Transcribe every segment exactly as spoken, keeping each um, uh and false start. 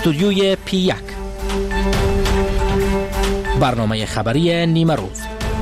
استودیوی پی یک، برنامه خبری نیمه روز.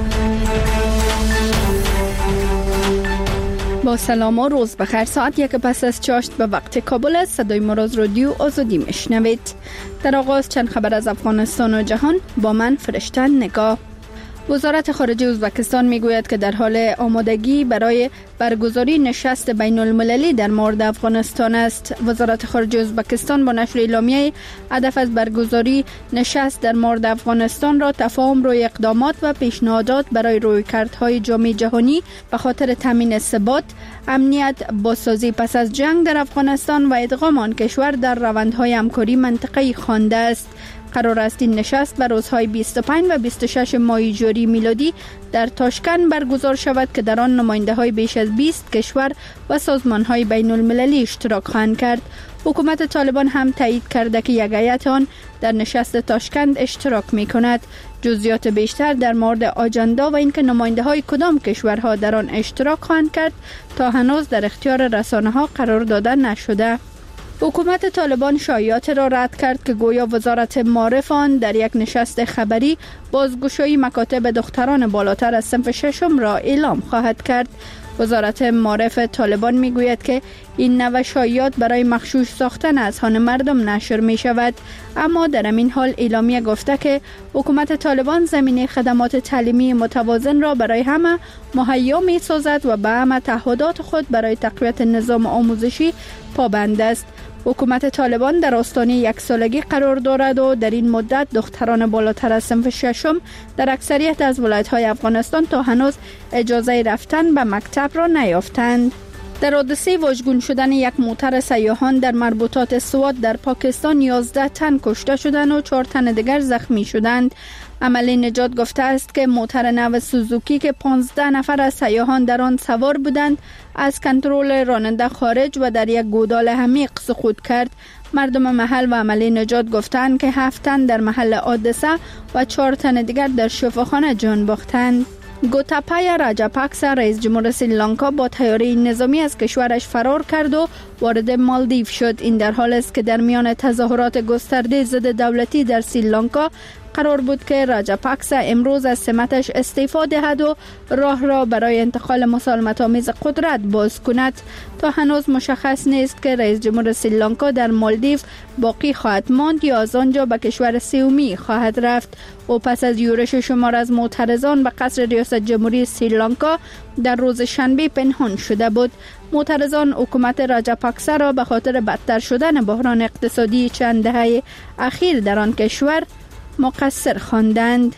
با سلام و روز بخیر. ساعت یک پس از چاشت به وقت کابل است. صدای ما را از رادیو آزادی میشنوید. در آغاز چند خبر از افغانستان و جهان با من فرشته نگاه. وزارت خارجه ازبکستان میگوید که در حال آمادگی برای برگزاری نشست بین المللی در مورد افغانستان است. وزارت خارجه ازبکستان با نشر اعلامیه هدف از برگزاری نشست در مورد افغانستان را تفاهم روی اقدامات و پیشنهادات برای رویکردهای جامعه جهانی به خاطر تامین ثبات، امنیت، بازسازی پس از جنگ در افغانستان و ادغام آن کشور در روندهای همکاری منطقه‌ای خوانده است. قرار است این نشست بر روزهای بیست و پنج و بیست و شش ماه ژوئیه میلادی در تاشکند برگزار شود که در آن نماینده‌های بیش از بیست کشور و سازمان‌های بین المللی اشتراک خواهند کرد. حکومت طالبان هم تایید کرده که یک هیئت آن در نشست تاشکند اشتراک می‌کند. جزئیات بیشتر در مورد آجندا و اینکه نماینده‌های کدام کشورها در آن اشتراک خواهند کرد تا هنوز در اختیار رسانه‌ها قرار داده نشده. حکومت طالبان شایعات را رد کرد که گویا وزارت معارف آن در یک نشست خبری بازگشایی مکاتب دختران بالاتر از صنف ششم را اعلام خواهد کرد. وزارت معارف طالبان میگوید که این نوع شایعات برای مغشوش ساختن اذهان مردم نشر می شود، اما در همین حال اعلامیه گفته که حکومت طالبان زمینه خدمات تعلیمی متوازن را برای همه مهیا می سازد و به همه تعهدات خود برای تقویت نظام آموزشی پابند است. حکومت طالبان در آستانه یک سالگی قرار دارد و در این مدت دختران بالاتر از صنف ششم در اکثریت از ولایت‌های افغانستان تا هنوز اجازه رفتن به مکتب را نیافتند. در حادثه واژگون شدن یک موتر سیاحان در مربوطات سوات در پاکستان یازده تن کشته شدند و چهار تن دیگر زخمی شدند. عملی نجات گفته است که موتر نو سوزوکی که پانزده نفر از سیاحان در آن سوار بودند از کنترل راننده خارج و در یک گودال عمیق سقوط کرد. مردم محل و عملی نجات گفتند که هفت تن در محل حادثه و چهار تن دیگر در شفاخانه جان باختند. گوتاپایا راجاپاکسا رئیس جمهور سریلانکا با طیاره نظامی از کشورش فرار کرد و وارد مالدیو شد. این در حالی است که در میان تظاهرات گسترده ضد دولتی در سریلانکا قرار بود که راجاپاکسا امروز از سمتش استعفا دهد و راه را برای انتقال مسالمت‌آمیز قدرت باز کند. تا هنوز مشخص نیست که رئیس جمهور سریلانکا در مالدیو باقی خواهد ماند یا از آنجا به کشور سومی خواهد رفت. او پس از یورش شمار از معترضان به قصر ریاست جمهوری سریلانکا در روز شنبه پنهان شده بود. معترضان حکومت راجاپاکسا را به خاطر بدتر شدن بحران اقتصادی چند دهه اخیر در آن کشور مقصر خواندند.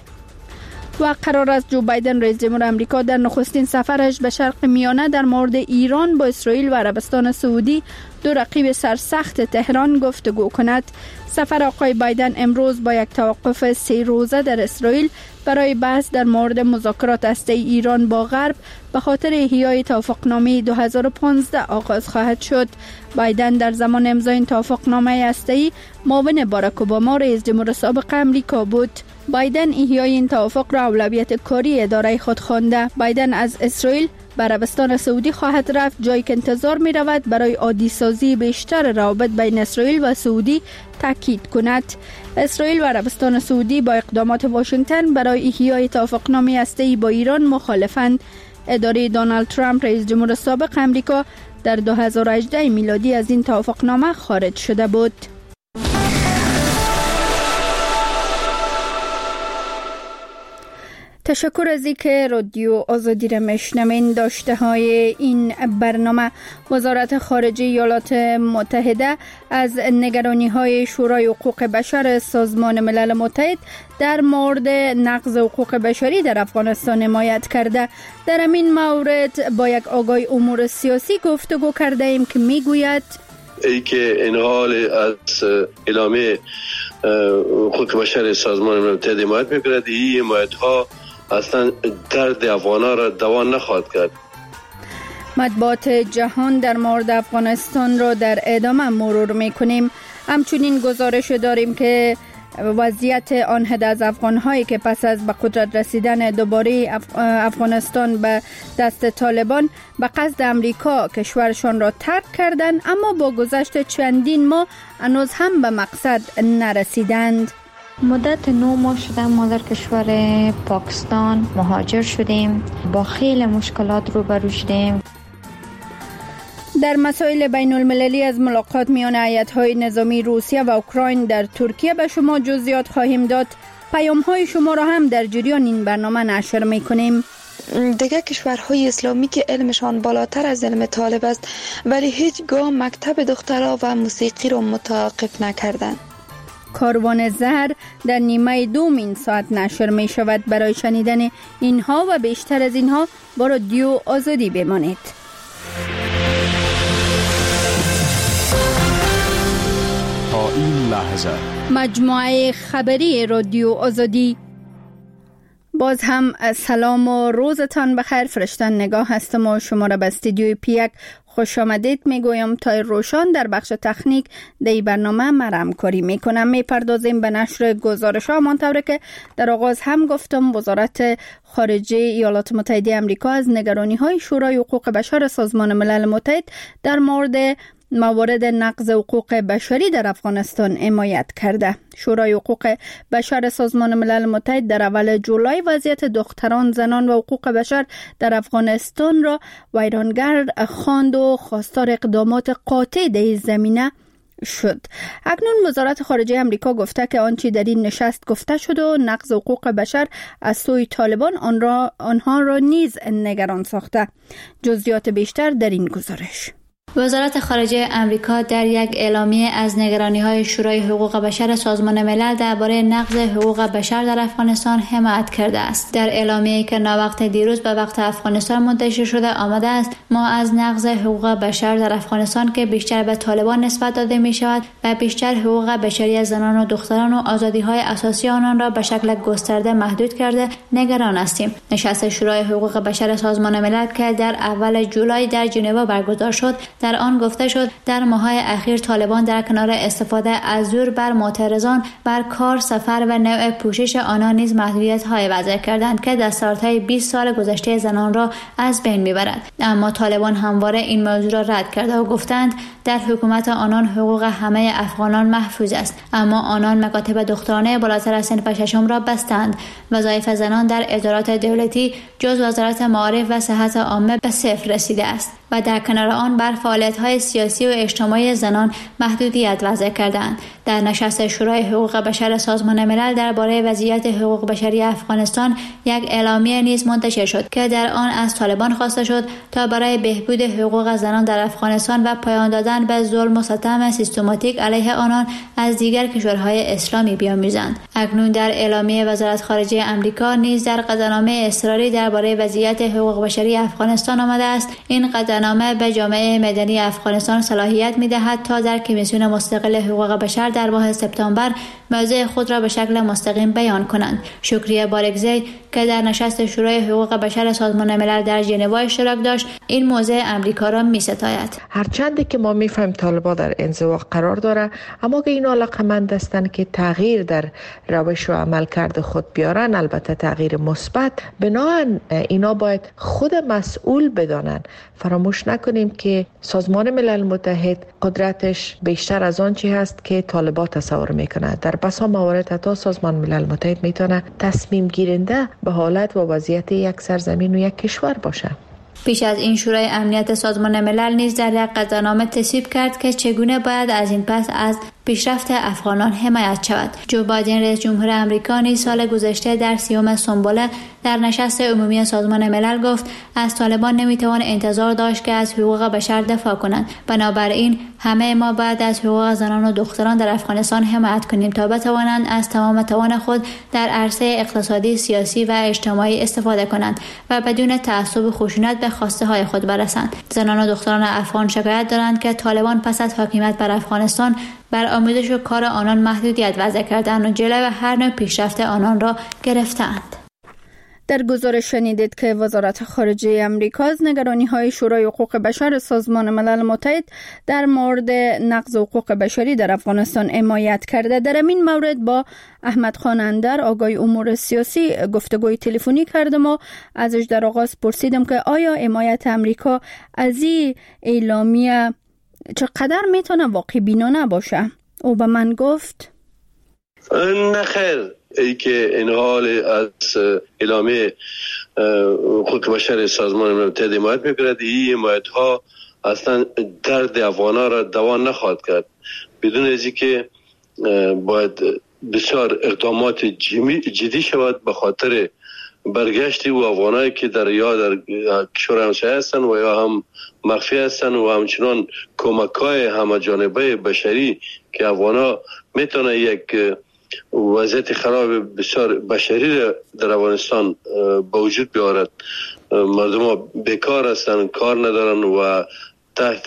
و قرار است جو بایدن رئیس جمهور آمریکا در نخستین سفرش به شرق میانه در مورد ایران با اسرائیل و عربستان سعودی، دو رقیب سرسخت تهران، گفتگو کند. سفر آقای بایدن امروز با یک توقف سه روزه در اسرائیل برای بحث در مورد مذاکرات هسته‌ای ایران با غرب به خاطر احیای توافقنامه دو هزار و پانزده آغاز خواهد شد. بایدن در زمان امضای این توافقنامه هسته‌ای معاون باراک اوباما رئیس جمهور سابق آمریکا بود. بایدن احیای این توافق را اولویت کاری اداره خود خوانده. بایدن از اسرائیل به عربستان سعودی خواهد رفت، جایی که انتظار می رود برای عادی سازی بیشتر روابط بین اسرائیل و سعودی تاکید کند. اسرائیل و عربستان سعودی با اقدامات واشنگتن برای احیای توافقنامه هسته‌ای با ایران مخالفند. اداره دونالد ترامپ رئیس جمهور سابق آمریکا در دو هزار و هجده میلادی از این توافقنامه خارج شده بود. تشکر از اینکه رادیو آزادی را میشنوین. داشته های این برنامه: وزارت خارجه ایالات متحده از نگرانی های شورای حقوق بشر سازمان ملل متحد در مورد نقض حقوق بشری در افغانستان حمایت کرده. در این مورد با یک آگای امور سیاسی گفتگو کرده ایم که میگوید ای که این حال از اعلامیه حقوق بشر سازمان ملل متحد حمایت میکند، این حمایت ها اصلا درد افغان‌ها را دوا نخواهد کرد. مطبوعات جهان در مورد افغانستان را در ادامه مرور میکنیم. همچنین گزارش داریم که وضعیت آن عده از افغان‌هایی که پس از به قدرت رسیدن دوباره افغانستان به دست طالبان به قصد امریکا کشورشان را ترک کردند، اما با گذشت چندین ماه هنوز هم به مقصد نرسیدند. مدت نو ماه شده ما در کشور پاکستان مهاجر شدیم، با خیلی مشکلات روبرو شدیم. در مسائل بین المللی از ملاقات میان هیئت‌های نظامی روسیه و اوکراین در ترکیه به شما جزئیات خواهیم داد. پیام‌های شما را هم در جریان این برنامه نشر می‌کنیم. دیگه کشورهای اسلامی که علمشان بالاتر از علم طالب است ولی هیچگاه مکتب دخترها و موسیقی را متوقف نکردند. کاروان زهر در نیمه دوم این ساعت نشر می شود. برای شنیدن اینها و بیشتر از اینها با رادیو آزادی بمانید. تا این لحظه مجموعه خبری رادیو آزادی. باز هم سلام و روزتان بخیر. فرشتن نگاه هستم و شما را به استودیوی پیک خوش آمدید میگویم. تا روشان در بخش تکنیک در برنامه مرام کاری میکنم. میپردازیم به نشر گزارش ها. همانطور که در آغاز هم گفتم، وزارت خارجه ایالات متحده آمریکا از نگرانی های شورای حقوق بشر سازمان ملل متحد در مورد موارد نقض حقوق بشری در افغانستان حمایت کرده. شورای حقوق بشر سازمان ملل متحد در اول جولای وضعیت دختران، زنان و حقوق بشر در افغانستان را ویرانگر خواند و خواستار اقدامات قاطع در این زمینه شد. اکنون وزارت خارجه آمریکا گفته که آنچه در این نشست گفته شد و نقض حقوق بشر از سوی طالبان آن را آنها را نیز نگران ساخته. جزئیات بیشتر در این گزارش. وزارت خارجه آمریکا در یک اعلامیه از نگرانی‌های شورای حقوق بشر سازمان ملل درباره نقض حقوق بشر در افغانستان حمایت کرده است. در اعلامیه‌ای که ناوقت دیروز به وقت افغانستان منتشر شده آمده است: ما از نقض حقوق بشر در افغانستان که بیشتر به طالبان نسبت داده می‌شود و بیشتر حقوق بشری زنان و دختران و آزادی‌های اساسی آنان را به شکل گسترده محدود کرده نگران هستیم. نشست شورای حقوق بشر سازمان ملل که در اول جولای در ژنو برگزار شد، در آن گفته شد در ماه‌های اخیر طالبان در کنار استفاده از زور بر معترضان بر کار، سفر و نوع پوشش آنان نیز محدودیت‌های وضع کردند که دستاوردهای بیست سال گذشته زنان را از بین می‌برد. اما طالبان همواره این موضوع را رد کرده و گفتند در حکومت آنان حقوق همه افغانان محفوظ است، اما آنان مکاتب دخترانه بالاتر از صنف ششم را بستند. وظایف زنان در ادارات دولتی جز وزارت معارف و صحت عامه به صفر رسیده است و در کنار آن بر فعالیت‌های سیاسی و اجتماعی زنان محدودیت وضع کردند. در نشست شورای حقوق بشر سازمان ملل درباره وضعیت حقوق بشری افغانستان یک اعلامیه نیز منتشر شد که در آن از طالبان خواسته شد تا برای بهبود حقوق زنان در افغانستان و پایان دادن به ظلم و ستم سیستماتیک علیه آنان از دیگر کشورهای اسلامی بیاموزند. اکنون در اعلامیه وزارت خارجه آمریکا نیز در قطعنامه اصراری درباره وضعیت حقوق بشری افغانستان آمده است. این قطعنامه به جامعه مدنی افغانستان صلاحیت می‌دهد تا در کمیسیون مستقل حقوق بشر در ماه سپتامبر موضع خود را به شکل مستقیم بیان کنند. شکریه بارگزی که در نشست شورای حقوق بشر سازمان ملل در ژنو اشتراک داشت، این موضع امریکا را می‌ستاید. هرچند که ما می‌فهمیم طالبان در انزوا قرار داره، اما که اینا علاقه‌مند هستند که تغییر در روش و عملکرد خود بیارن، البته تغییر مثبت، بنابراین اینا باید خود مسئول بدانن. فراموش نکنیم که سازمان ملل متحد قدرتش بیشتر از آن چی هست که طالبان تصور میکنه. در بسا موارد حتی سازمان ملل متحد میتونه تصمیم گیرنده به حالت و وضعیت یک سرزمین و یک کشور باشه. پیش از این شورای امنیت سازمان ملل نیز در یک قطعنامه تصویب کرد که چگونه باید از این پس از پیشرفت افغانان حمایت شود. جو بایدن رئیس جمهور آمریکا نیز سال گذشته در سیوم سنبله در نشست عمومی سازمان ملل گفت از طالبان نمیتوان انتظار داشت که از حقوق بشر دفاع کنند. بنابراین همه ما باید از حقوق زنان و دختران در افغانستان حمایت کنیم تا بتوانند از تمام توان خود در عرصه اقتصادی، سیاسی و اجتماعی استفاده کنند و بدون تعصب و خشونت به خواسته های خود برسند. زنان و دختران افغان شکایت دارند که طالبان پس از حاکمیت بر افغانستان بر آموزش و کار آنان محدودیت وضع کردند و جلوی هر نوع پیشرفت آنان را گرفتند. در گزارش شنیدید که وزارت خارجه امریکا از نگرانی‌های شورای حقوق بشر سازمان ملل متحد در مورد نقض حقوق بشری در افغانستان حمایت کرده. در این مورد با احمد خان اندر آگای امور سیاسی گفتگوی تلفنی کردم و ازش در آغاز پرسیدم که آیا حمایت امریکا از این اعلامیه چقدر میتونه واقع بینانه باشه؟ او به من گفت نه خیر، ای که این حال از اعلامیه حقوق بشر سازمان ملل متحد حمایت میکند، این حمایت ها اصلا درد افغانا را دوا نخواهد کرد، بدون از اینکه باید بسیار اقدامات جدی شود به خاطر برگشتی و افغانایی که در یا در کشور همسایه هستند و یا هم مخفی هستند و همچنان کمک‌های همه جانبه بشری که افغانا میتونه یک وضعیت خراب بسیار بشری در افغانستان به وجود بیارد. مردم ها بیکار هستند، کار ندارن و تحت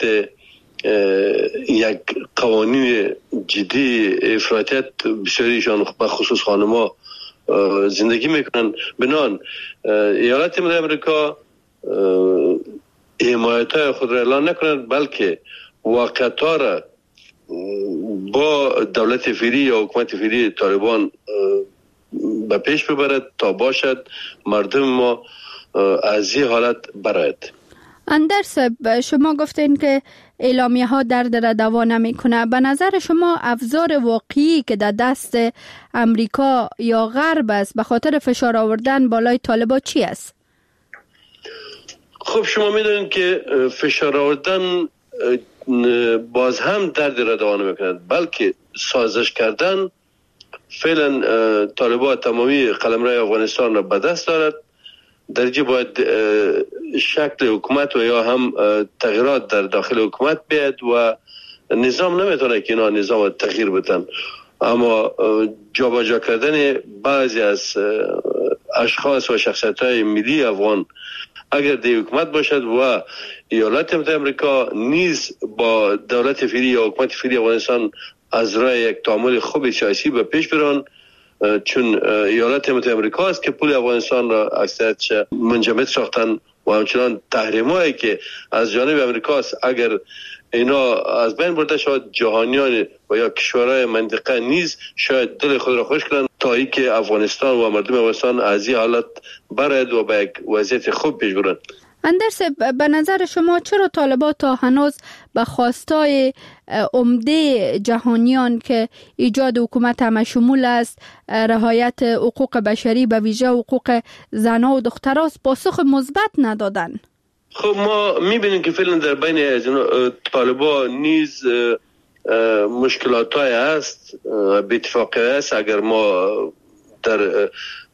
یک قوانین جدی افراطیت بسیاریشان به خصوص خانم‌ها زندگی میکنن. بنان ایالات متحده آمریکا حمایت‌های خود را اعلان نکنند، بلکه واقعیت‌ها را با دولت فعلی یا حکومت فعلی طالبان به پیش ببرد تا باشد مردم ما از این حالت برآید. اندر صاحب، شما گفتین که اعلامیه ها درد را دوا نمی کنه. به نظر شما ابزار واقعی که در دست امریکا یا غرب است به خاطر فشار آوردن بالای طالبان چی است؟ خب شما میدونید که فشار آوردن باز هم درد را دوا نمی کند، بلکه سازش کردن. فعلا طالبان تمامی قلمرو افغانستان را به دست دارد، درجه باید شکل حکومت و یا هم تغییرات در داخل حکومت بیاد و نظام نمیتونه که اینا نظام تغییر بدن، اما جابجا کردن بعضی از اشخاص و شخصیت‌های ملی افغان اگر در حکومت باشد و ایالات متحده آمریکا نیز با دولت فعلی یا حکومت فعلی افغانستان از راه یک تعامل خوب سیاسی به پیش برن، چون ایالات متحده آمریکا است که پول افغانستان را اکثریتش منجمد ساختن و همچنان تحریم‌هایی که از جانب امریکا است اگر اینا از بین برده شود، جهانیان و یا کشورهای منطقه نیز شاید دل خود را خوش کنند تا اینکه افغانستان و مردم افغانستان از این حالت برآید و به یک وضعیت خوب پیش برند. اندرس، به نظر شما چرا طالبان تا هنوز به خواستای عمده جهانیان که ایجاد حکومت همشمول است، رعایت حقوق بشری به ویژه حقوق زنان و دختران پاسخ مثبت ندادن؟ خب ما میبینیم که فعلا در بین طالبان نیز مشکلات های هست، به اتفاقی هست. اگر ما در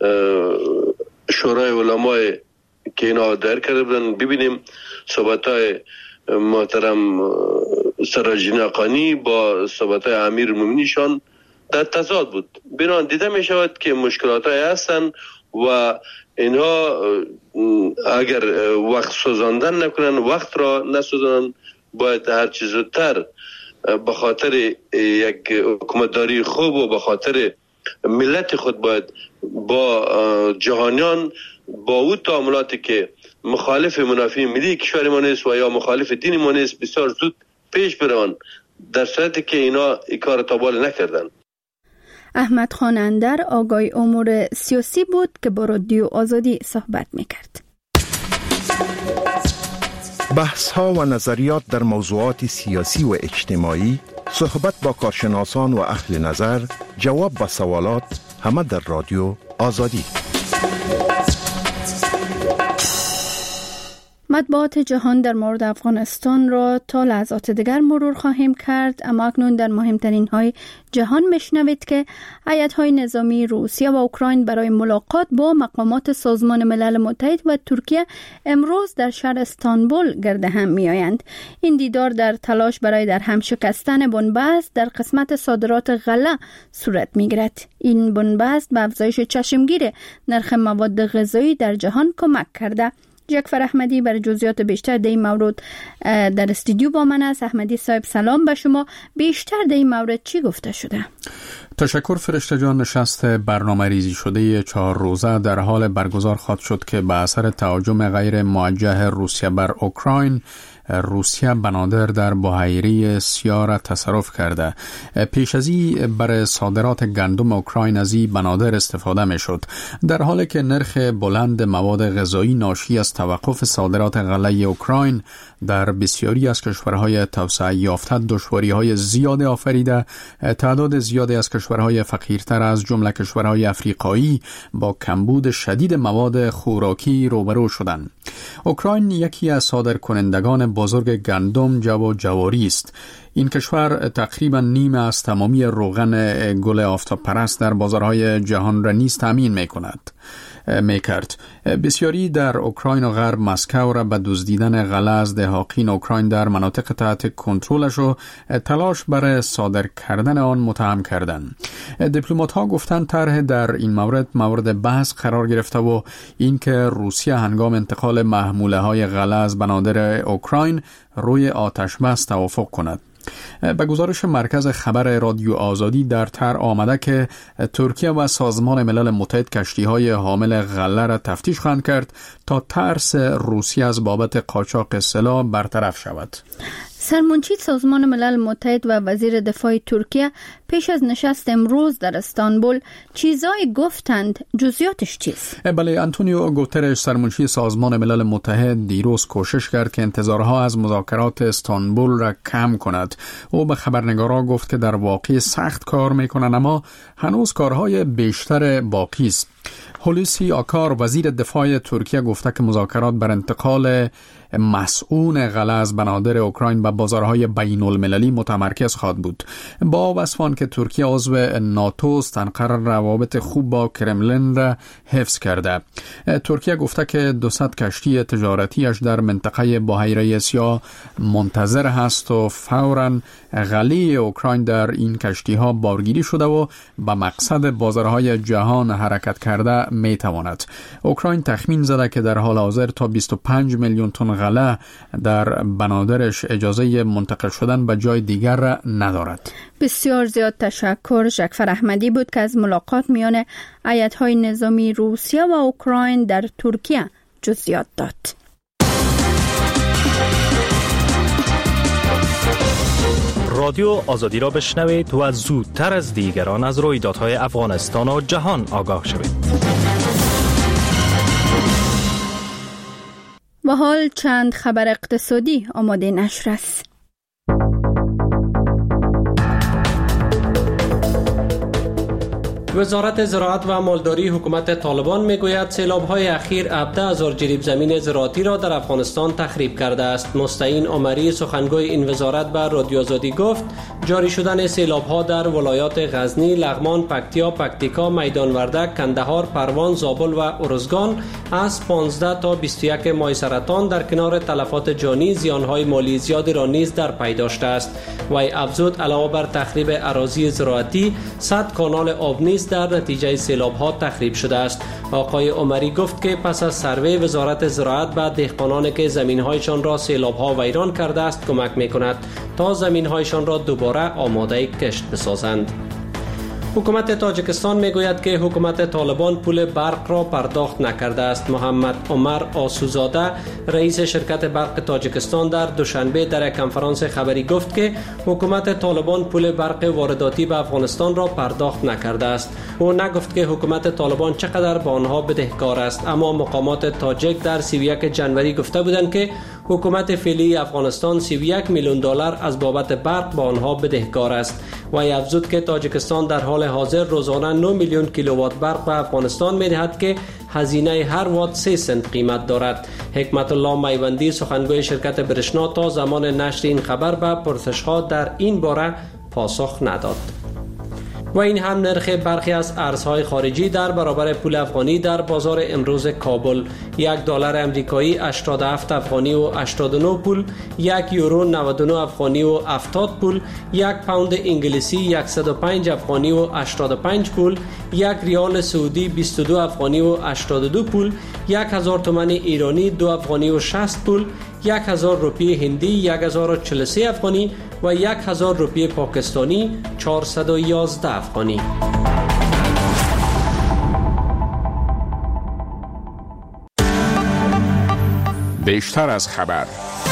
شورای علمای که اینا دایر کرده بودن ببینیم صحبت های محترم سراج حقانی با صحبت های امیر مومنیشان در تضاد بود. بنان دیده می شود که مشکلات های هستن و اینها اگر وقت سوزاندن نکنن، وقت را نسوزانن، باید هر چیز زودتر به خاطر یک حکومتداری خوب و به خاطر ملت خود باید با جهانیان با او تعاملاتی که مخالف منافع ملی کشور ما نیست و یا مخالف دین ما نیست بسیار زود پیش بروند، در صورتی که اینا این کار تا بالا نکردن. احمد خان اندر آگای امور سیاسی بود که با رادیو آزادی صحبت میکرد. بحث ها و نظریات در موضوعات سیاسی و اجتماعی، صحبت با کارشناسان و اهل نظر، جواب به سوالات، همه در رادیو آزادی. مطبوعات جهان در مورد افغانستان را تا لحظات دیگر مرور خواهیم کرد، اما اکنون در مهمترین های جهان میشنوید که هیئت‌های نظامی روسیه و اوکراین برای ملاقات با مقامات سازمان ملل متحد و ترکیه امروز در شهر استانبول گرد هم میآیند. این دیدار در تلاش برای در هم شکستن بنبست در قسمت صادرات غله صورت میگیرد. این بنبست به افزایش چشمگیر نرخ مواد غذایی در جهان کمک کرده. جعفر احمدی برای جزئیات بیشتر در این مورد در استودیو با من است. احمدی صاحب سلام به شما. بیشتر در این مورد چی گفته شده؟ تشکر فرشته جان. نشست برنامه ریزی شده چهار روزه در حال برگزار خواهد شد که به اثر تهاجم غیر موجه روسیه بر اوکراین، روسیه بنادر در بحیره سیاه را تصرف کرده. پیش از این بر صادرات گندم اوکراین از این بنادر استفاده می شد، در حالی که نرخ بلند مواد غذایی ناشی از توقف صادرات غله اوکراین در بسیاری از کشورهای توسعه یافته دشواری‌های زیاد آفریده. تعداد زیادی از کشورهای فقیرتر از جمله کشورهای افریقایی با کمبود شدید مواد خوراکی روبرو شدند. اوکراین یکی از صادرکنندگان بزرگ گندم، جو و جواری است. این کشور تقریبا نیم از تمامی روغن گل آفتاب پرست در بازارهای جهان را نیز تامین می کند می کرد. بسیاری در اوکراین و غرب مسکو را به دزدیدن غله از دهاقین اوکراین در مناطق تحت کنترلش و تلاش برای صادر کردن آن متهم کردند. دیپلمات ها گفتند طرح در این مورد مورد بحث قرار گرفته و اینکه روسیه هنگام انتقال محموله های غله از بنادر اوکراین روی آتش بس توافق کند. به گزارش مرکز خبر رادیو آزادی در طرح آمده که ترکیه و سازمان ملل متحد کشتی‌های حامل غله را تفتیش خواهند کرد تا ترس روسیه از بابت قاچاق سلاح برطرف شود. سرمنشی سازمان ملل متحد و وزیر دفاع ترکیه پیش از نشست امروز در استانبول چیزایی گفتند. جزئیاتش چیست؟ بله، آنتونیو گوترش سرمنشی سازمان ملل متحد دیروز کوشش کرد که انتظارها از مذاکرات استانبول را کم کند. او به خبرنگاران گفت که در واقع سخت کار میکنند اما هنوز کارهای بیشتر باقی است. هولوسی آکار وزیر دفاع ترکیه گفته که مذاکرات بر انتقال مسئول غله از بنادر اوکراین به بازارهای بین المللی متمرکز خواهد بود. با وصفان که ترکیه عضو ناتو است، انقره روابط خوب با کرملین را حفظ کرده. ترکیه گفته که دوصد کشتی تجارتیش در منطقه بحیره سیاه منتظر هست و فوراً غله اوکراین در این کشتی ها بارگیری شده و به مقصد بازارهای جهان حرکت کرده می تواند. اوکراین تخمین زده که در حال حاضر تا بیست و پنج میلیون تن غله در بنادرش اجازه منتقل شدن به جای دیگر را ندارد. بسیار زیاد تشکر. جعفر احمدی بود که از ملاقات میان هیئت‌های نظامی روسیه و اوکراین در ترکیه جزئیات داد. رادیو آزادی را بشنوید و زودتر از دیگران از رویدادهای افغانستان و جهان آگاه شوید. و حال چند خبر اقتصادی آماده نشر است. وزارت زراعت و مالداری حکومت طالبان میگوید سیلاب‌های اخیر هفده هزار جریب زمین زراعتی را در افغانستان تخریب کرده است. مستعین عمری سخنگوی این وزارت به رادیو آزادی گفت جاری شدن سیلاب‌ها در ولایات غزنی، لغمان، پکتیا، پکتیکا، میدان وردک، کندهار، پروان، زابل و ارزگان از پانزده تا بیست و یک ماه سرطان در کنار تلفات جانی زیان‌های مالی زیادی را نیز در پی داشته است. وی افزود علاوه بر تخریب اراضی زراعتی، صد کانال آب نیز در نتیجه سیلاب‌ها تخریب شده است. آقای عمری گفت که پس از سروی وزارت زراعت به دهقانانی که زمین‌هایشان را سیلاب‌ها ویران کرده است کمک می‌کند تا زمین‌هایشان را دوباره آماده کشت بسازند. حکومت تاجیکستان میگوید که حکومت طالبان پول برق را پرداخت نکرده است. محمد عمر آسوزاده رئیس شرکت برق تاجیکستان در دوشنبه در یک کنفرانس خبری گفت که حکومت طالبان پول برق وارداتی به افغانستان را پرداخت نکرده است. او نگفت که حکومت طالبان چقدر به آنها بدهکار است، اما مقامات تاجیک در سی و یک جنوری گفته بودند که حکومت فعلی افغانستان سی و یک میلیون دلار از بابت برق به آنها بدهکار است. و افزود که تاجیکستان در حال حاضر روزانه نه میلیون کیلووات برق به افغانستان می‌دهد که هزینه هر وات سه سنت قیمت دارد. حکمت الله میوندی سخنگوی شرکت برشنا تا زمان نشر این خبر به پرسش‌ها در این باره پاسخ نداد. و این هم نرخ برخی از ارزهای خارجی در برابر پول افغانی در بازار امروز کابل: یک دلار امریکایی هشتاد و هفت افغانی و هشتاد و نه پول، یک یورو نود و نه افغانی و هفتاد پول، یک پوند انگلیسی صد و پنج افغانی و هشتاد و پنج پول، یک ریال سعودی بیست و دو افغانی و هشتاد و دو پول، یک هزار تومان ایرانی دو افغانی و شصت پول، یک هزار روپیه هندی یک هزار و چهل و سه افغانی و یک هزار روپیه پاکستانی چهارصد و یازده افغانی. بیشتر از خبر.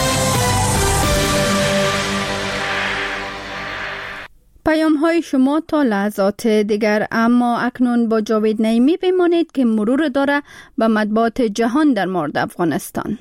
پیام های شما تا لحظات دیگر، اما اکنون با جاوید نعیمی بمانید که مرور داره به مطبوعات جهان در مورد افغانستان.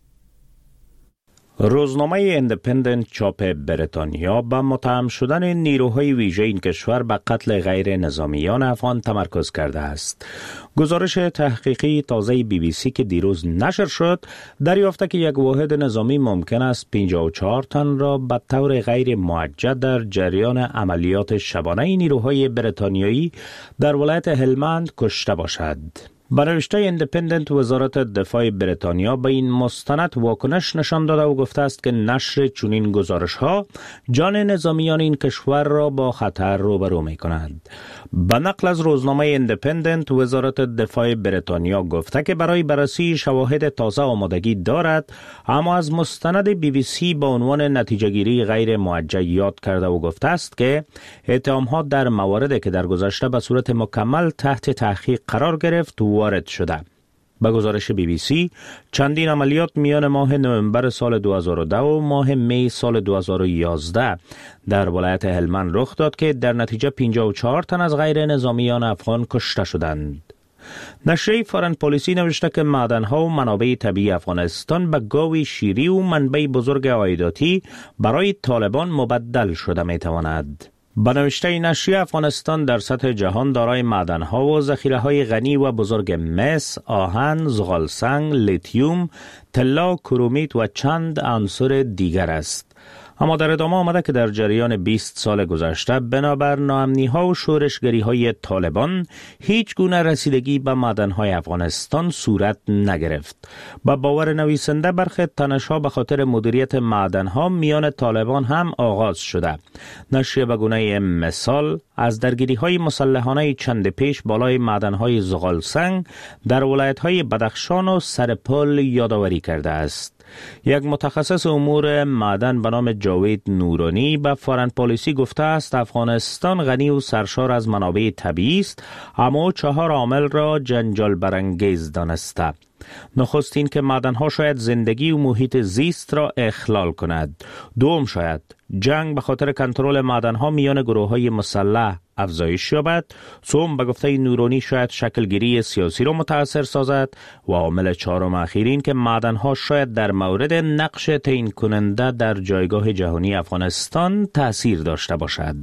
روزنامه ایندیپندنت چاپ بریتانیا به متهم شدن نیروهای ویژه این کشور به قتل غیر نظامیان افغان تمرکز کرده است. گزارش تحقیقی تازه بی بی سی که دیروز نشر شد دریافته که یک واحد نظامی ممکن است پنجاه و چهار تن را به طور غیر موجه در جریان عملیات شبانه نیروهای بریتانیایی در ولایت هلمند کشته باشد. به نوشته ایندیپندنت، وزارت دفاع بریتانیا به این مستند واکنش نشان داده و گفته است که نشر چنین گزارش‌ها جان نظامیان این کشور را با خطر روبرو می‌کند. به نقل از روزنامه ایندیپندنت، وزارت دفاع بریتانیا گفته که برای بررسی شواهد تازه آمادگی دارد، اما از مستند بی بی سی با عنوان نتیجه‌گیری غیر موجه یاد کرده و گفته است که اتهام‌ها در مواردی که در گذشته به صورت مکمل تحت تحقیق قرار گرفت وارد شده. به گزارش بی بی سی، چندین عملیات میان ماه نوامبر سال دو هزار و ده و ماه می سال دو هزار و یازده در ولایت هلمند رخ داد که در نتیجه پنجاه و چهار تن از غیر نظامیان افغان کشته شدند. نشریه فارن پالیسی نوشته که معدن‌ها و منابع طبیعی افغانستان به گاوی شیری و منبع بزرگ عایداتی برای طالبان مبدل شده می‌تواند. به نوشته نشریه، افغانستان در سطح جهان دارای معدن‌ها و ذخیره‌های غنی و بزرگ مس، آهن، زغالسنگ، لیتیوم، طلا، کرومیت و چند عنصر دیگر است. اما در ادامه آمده که در جریان بیست سال گذشته بنابر ناامنی‌ها و شورشگری‌های طالبان هیچ گونه رسیدگی به معدن‌های افغانستان صورت نگرفت. با باور نویسنده، برخی تنش‌ها به خاطر مدیریت معدن‌ها میان طالبان هم آغاز شده. نشریه به گونه مثال از درگیری‌های مسلحانه چند پیش بالای معدن‌های زغالسنگ در ولایت‌های بدخشان و سرپل یادآوری کرده است. یک متخصص امور معدن به نام جاوید نورانی به فارن پالیسی گفته است افغانستان غنی و سرشار از منابع طبیعی است، اما چهار عامل را جنجال برانگیز دانسته. نخست این که معدن‌ها شاید زندگی و محیط زیست را اخلال کند. دوم، شاید جنگ به خاطر کنترل معدن‌ها میان گروه‌های مسلح افزایش یابد. سوم، به گفته نورانی، شاید شکلگیری سیاسی را متاثر سازد و عامل چهارم اخیر این که معدن‌ها شاید در مورد نقش تعیین کننده در جایگاه جهانی افغانستان تأثیر داشته باشد.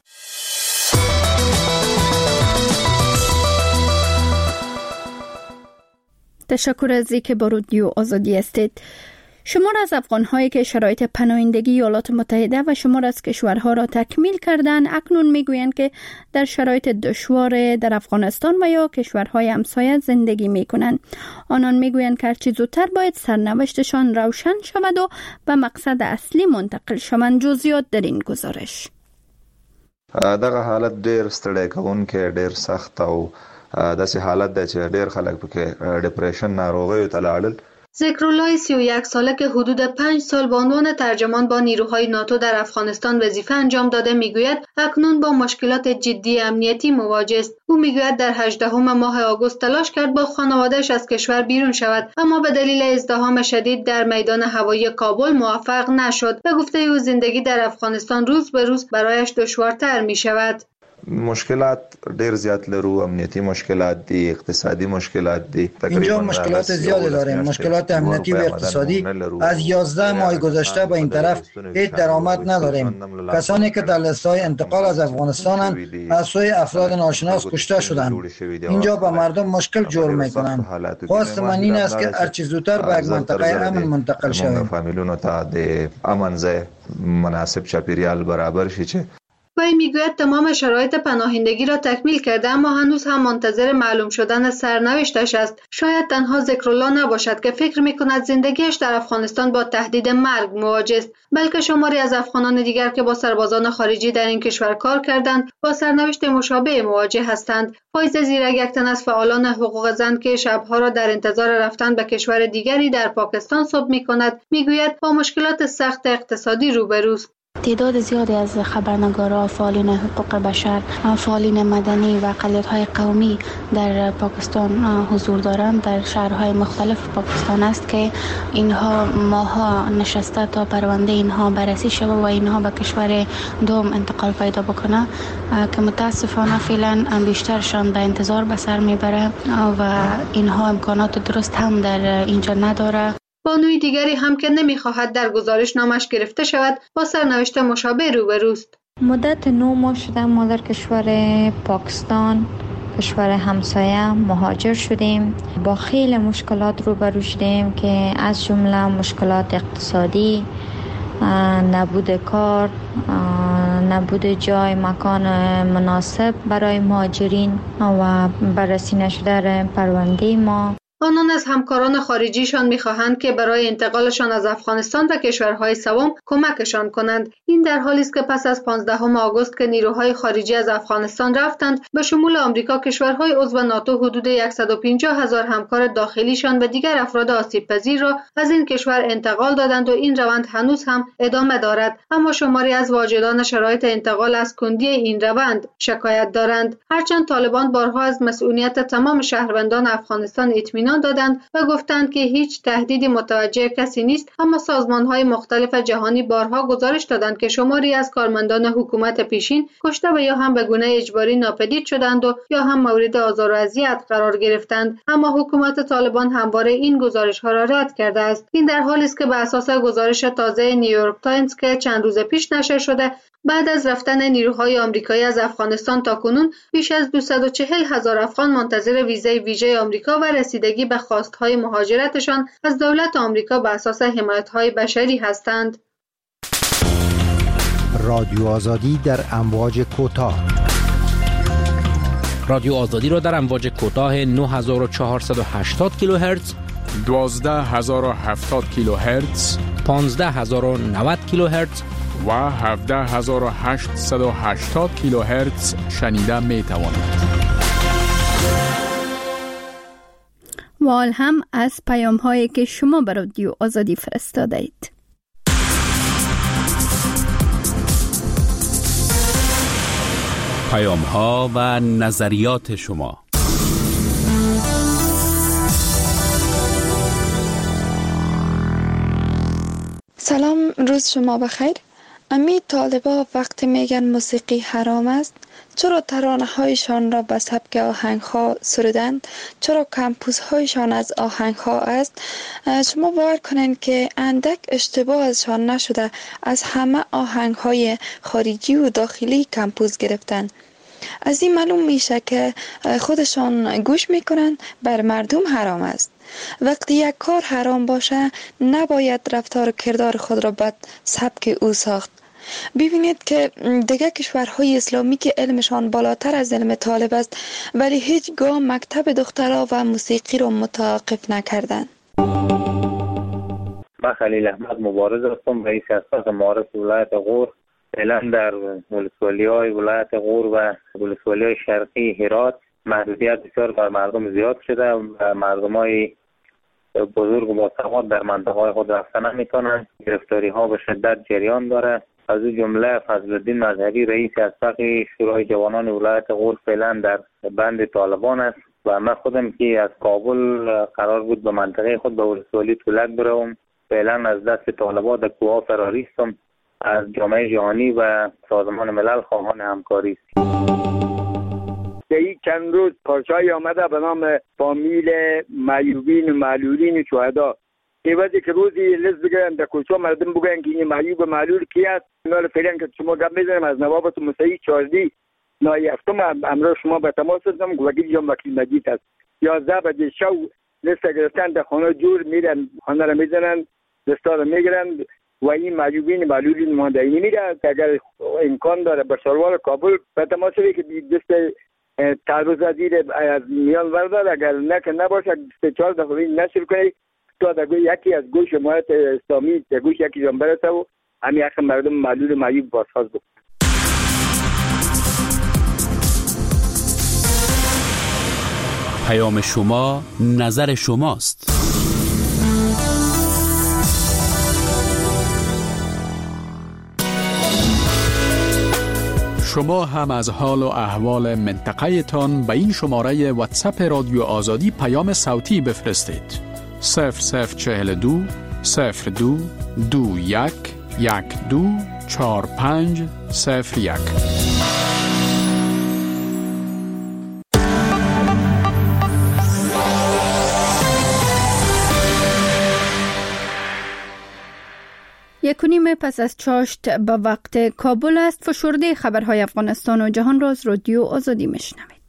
تشکر از اینکه با رادیو آزادی هستید. شمار از افغان‌هایی که شرایط پناهندگی ایالات متحده و شمار از کشورها را تکمیل کردند اکنون میگویند که در شرایط دشوار در افغانستان و یا کشورهای همسایه زندگی میکنند. آنان میگویند که هرچی زودتر باید سرنوشتشان روشن شود و به مقصد اصلی منتقل شوند. جزئیات در این گزارش. دغه حالت ډیر ستړی کوونکی، ډیر سخت او داسې حالت دی چې ډیر خلک پکې ډیپریشن ناروغیو ته لاړل. ذکرالله سی و یک ساله که حدود پنج سال به عنوان ترجمان با نیروهای ناتو در افغانستان وظیفه انجام داده میگوید اکنون با مشکلات جدی امنیتی مواجه است. او میگوید در هجدهم ماه آگوست تلاش کرد با خانواده‌اش از کشور بیرون شود، اما به دلیل ازدحام شدید در میدان هوایی کابل موفق نشد. به گفته او زندگی در افغانستان روز به روز برایش دشوارتر می شود. مشکلات ډیر زیات لرو، امنیتی مشکلات دي، اقتصادی مشکلات دي. اینجا مشکلات زیادی داریم، مشکلات امنیتی و اقتصادی. از یازده ماه گذشته به این طرف هیچ درآمد نداریم. کسانی که در لیست‌های انتقال از افغانستان از سوی افراد ناشناس کشته شدند. اینجا به مردم مشکل جور میکنند. خواست من این است که هرچی زودتر به یک منطقه امن منتقل شویم. فامیلونو ته د امن ځای مناسب چاپیریال برابر شي چې وی میگوید تمام شرایط پناهندگی را تکمیل کرده اما هنوز هم منتظر معلوم شدن سرنوشتش است. شاید تنها ذکرالله نباشد که فکر میکند زندگیش در افغانستان با تهدید مرگ مواجه است، بلکه شماری از افغانان دیگر که با سربازان خارجی در این کشور کار کردند با سرنوشت مشابه مواجه هستند. فایزه زیرک یک تن از فعالان حقوق زن که شبها را در انتظار رفتن به کشور دیگری در پاکستان صبح میکند میگوید با مشکلات سخت اقتصادی روبروست. تعداد زیادی از خبرنگاران، فعالین حقوق بشر، فعالین مدنی و اقلیت‌های قومی در پاکستان حضور دارند. در شهرهای مختلف پاکستان است که اینها ماها نشسته تا پرونده اینها بررسی شود و اینها به کشور دوم انتقال پیدا بکنه که متاسفانه فعلا بیشترشان به انتظار به سر میبره و اینها امکانات درست هم در اینجا نداره. بانوی دیگری هم که نمیخواهد در گزارش نامش گرفته شود با سرنوشت مشابه روبروست. مدت نه ماه شده ما در کشور پاکستان، کشور همسایه مهاجر شدیم. با خیلی مشکلات روبرو شدیم که از جمله مشکلات اقتصادی، نبود کار، نبود جای مکان مناسب برای مهاجرین و بررسی نشده پرونده ما. آنان از همکاران خارجیشان می‌خواهند که برای انتقالشان از افغانستان به کشورهای سوم کمکشان کنند. این در حالی است که پس از پانزدهم آگوست که نیروهای خارجی از افغانستان رفتند، به شمول آمریکا کشورهای عضو ناتو حدود صد و پنجاه هزار همکار داخلیشان و دیگر افراد آسیب‌پذیر را از این کشور انتقال دادند و این روند هنوز هم ادامه دارد. اما شماری از واجدان شرایط انتقال از کندی این روند شکایت دارند. هرچند طالبان بارها از مسئولیت تمام شهروندان افغانستان اطمینان دادند و گفتند که هیچ تهدیدی متوجه کسی نیست، اما سازمان‌های مختلف جهانی بارها گزارش دادند که شماری از کارمندان حکومت پیشین کشته و یا هم به گونه اجباری ناپدید شدند و یا هم مورد آزار و اذیت قرار گرفتند. اما حکومت طالبان همواره این گزارش‌ها را رد کرده است. این در حالی است که به اساس گزارش تازه نیویورک تایمز که چند روز پیش نشر شده، بعد از رفتن نیروهای آمریکایی از افغانستان تاکنون بیش از دویست و چهل هزار افغان منتظر ویزای ویژه آمریکا و رسیدگی به خواستهای مهاجرتشان از دولت آمریکا به اساس حمایت‌های بشری هستند. رادیو آزادی در امواج کوتاه. رادیو آزادی را در امواج کوتاه نه هزار و چهارصد و هشتاد کیلوهرتز، دوازده هزار و هفتاد کیلوهرتز، پانزده هزار و نود کیلوهرتز و هفده هزار و هشتصد و هشتاد کیلوهرتز شنیده می توانید. و حال هم از پیام هایی که شما به رادیو آزادی فرستاده اید. پیام ها و نظریات شما. سلام، روز شما بخیر. امی طالبا وقتی میگن موسیقی حرام است، چرا ترانه هایشان را به سبک آهنگ ها سرودند؟ چرا کمپوس هایشان از آهنگ ها است؟ شما باور کنین که اندک اشتباه ازشان نشده، از همه آهنگ های خارجی و داخلی کمپوس گرفتن. از این معلوم میشه که خودشان گوش میکنن بر مردم حرام است. وقتی یک کار حرام باشه نباید رفتار و کردار خود را به سبک او ساخت. ببینید که دیگه کشورهای اسلامی که علمشان بالاتر از علم طالب است ولی هیچگاه مکتب دخترها و موسیقی را متوقف نکردن. من خلیل احمد مبارز هستم، رئیس اساس معارف ولایت غور. فعلا در ولسوالی‌های ولایت غور و ولسوالی‌های شرقی هرات محدودیت بسیار بر مردم زیاد شده و مردمای بزرگ و باسواد در منطقه‌های خود رفتن نمی‌تونند. گرفتاری‌ها به شدت جریان داره. از این جمله فضل الدین مظهری رئیس اسبق شورای جوانان ولایت غور فعلا در بند طالبان است و من خودم که از کابل قرار بود به منطقه خود به ولسوالی تولک بروم، فعلا از دست طالبان در کوه فراری هستم. از جامعه جهانی و سازمان ملل خواهان همکاری است. این چند روز پارچه‌ای آمده به نام فامیل معیوبین و معلولین شهدا. ایوازی که روزی لست بگیرن در کوچه مردم بگن که این معیوب و معلول کی است. اینا فعلا که شما گپ میزنیم از نوابت موسعی چهاردی نای هفتم امروز شما به تماس هستم. وکیل جان وکیل مجید است. یازده بجه شو لست گرفتن در خانه جور میرن، خانه را میزنن، لستا را میگیرن و این معیوبین معلولین ماندهی میره. اگر امکان داره به شاروار کابل به تماشایی که دست تعرض وزیر از میان وردار، اگر نه که نباشه سه چهار دفعه نشر کنی تا در یکی از گوش جماعت اسلامی در گوش یکی جان برسه و همین حق مردم معلول معیوب بازخواست بکنه. پیام شما، نظر شماست. شما هم از حال و احوال منطقه تان به این شماره واتساپ رادیو آزادی پیام صوتی بفرستید. صفر صفر چهل دو صفر دو دو یک یک دو چهار پنج صفر یک. یک و نیم پس از چاشت به وقت کابل است. فشرده خبرهای افغانستان و جهان را از رادیو آزادی میشنوید.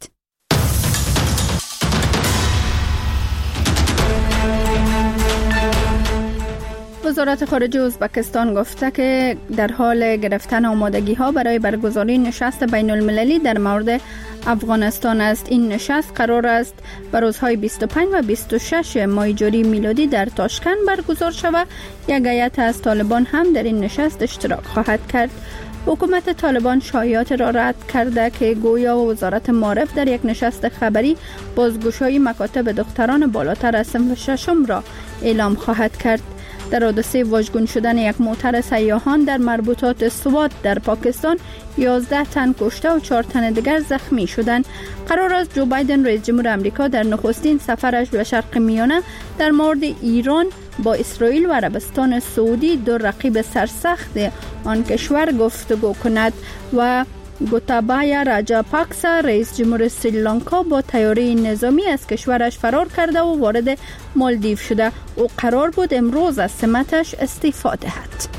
وزارت خارجه ازبکستان گفته که در حال گرفتن آمادگی ها برای برگزاری نشست بین المللی در مورد افغانستان است. این نشست قرار است بر روزهای بیست و پنج و بیست و شش ماه جاری میلادی در تاشکند برگزار شود. یک هیئت از طالبان هم در این نشست اشتراک خواهد کرد. حکومت طالبان شایعات را رد کرده که گویا وزارت معارف در یک نشست خبری بازگشایی مکاتب دختران بالاتر از صنف ششم را اعلام خواهد کرد. در حادثه واژگون شدن یک موتر سیاحان در مربوطات سوات در پاکستان یازده تن کشته و چهار تن دیگر زخمی شدند. قرار است جو بایدن رئیس جمهور آمریکا در نخستین سفرش به شرق میانه در مورد ایران با اسرائیل و عربستان سعودی، دو رقیب سرسخت آن کشور، گفتگو کند. و گوتابایا راجاپاکسا رئیس جمهور سریلانکا با طیاره نظامی از کشورش فرار کرده و وارد مالدیو شده. او قرار بود امروز از سمتش استعفا دهد.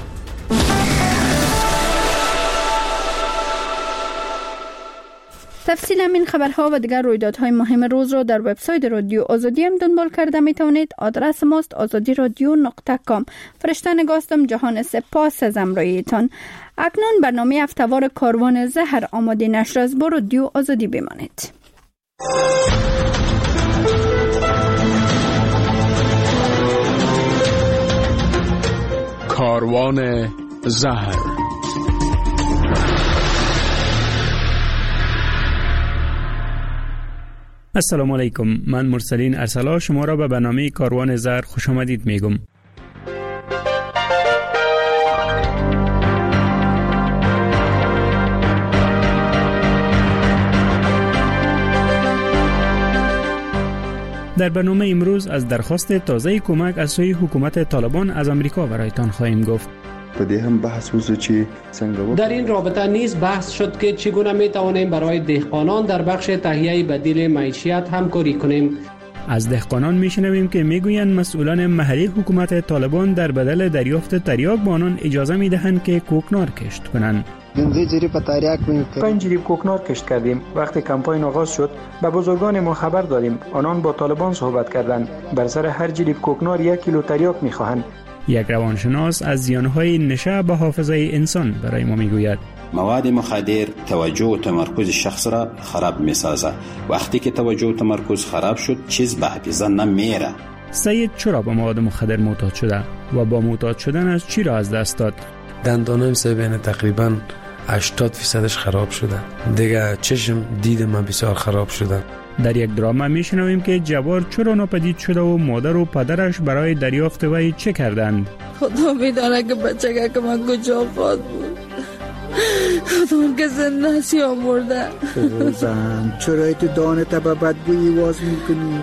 تفصیل این خبرها و دیگر رویدادهای مهم روز را در وبسایت رادیو آزادی هم دنبال کرده می توانید. آدرس ماست آزادی رادیو نقطه کام. فرشته نگاستم. جهان سپاس از همراهیتان. اکنون برنامه هفته‌وار کاروان زهر آماده نشر است. با رادیو آزادی بمانید. کاروان زهر. السلام علیکم. من مرسلین ارسلا شما را به برنامه کاروان زهر خوش آمدید میگم. در برنامه امروز از درخواست تازه کمک از سوی حکومت طالبان از امریکا برایتان خواهیم گفت. هم بحث وزو چی در این رابطه نیز بحث شد که چگونه می توانیم برای دهقانان در بخش تهیه بدیل معیشت همکاری کنیم. از دهقانان میشنویم که میگویند مسئولان محلی حکومت طالبان در بدل دریافت تریاک به آنان اجازه میدهند که کوکنار کشت کنند. پنج جریب کوکنار کشت کردیم. وقتی کمپاین آغاز شد به بزرگان ما خبر دادیم. آنان با طالبان صحبت کردند. بر سر هر جریب کوکنار یک کیلو تریاک میخواهند. یک روانشناس از زیانهای نشه به حافظه انسان برای ما میگوید. مواد مخدر توجه و تمرکز شخص را خراب میسازه. وقتی که توجه و تمرکز خراب شد چیز به حافظه نمیره. سید چرا به مواد مخدر معتاد شده و با معتاد شدن از چی را از دست داد؟ دندانم سه تقریبا هشتاد فیصدش خراب شده. دیگه چشم دید من بسیار خراب شده. در یک دراما میشنویم که جوار چرا ناپدید شده و مادر و پدرش برای دریافت وی چه کردند. خدا میدانه که بچه که من کجا خواهد بود. خدا که زنده سی آمورده. زن چرا تو دانت به بدگویی واز میکنی؟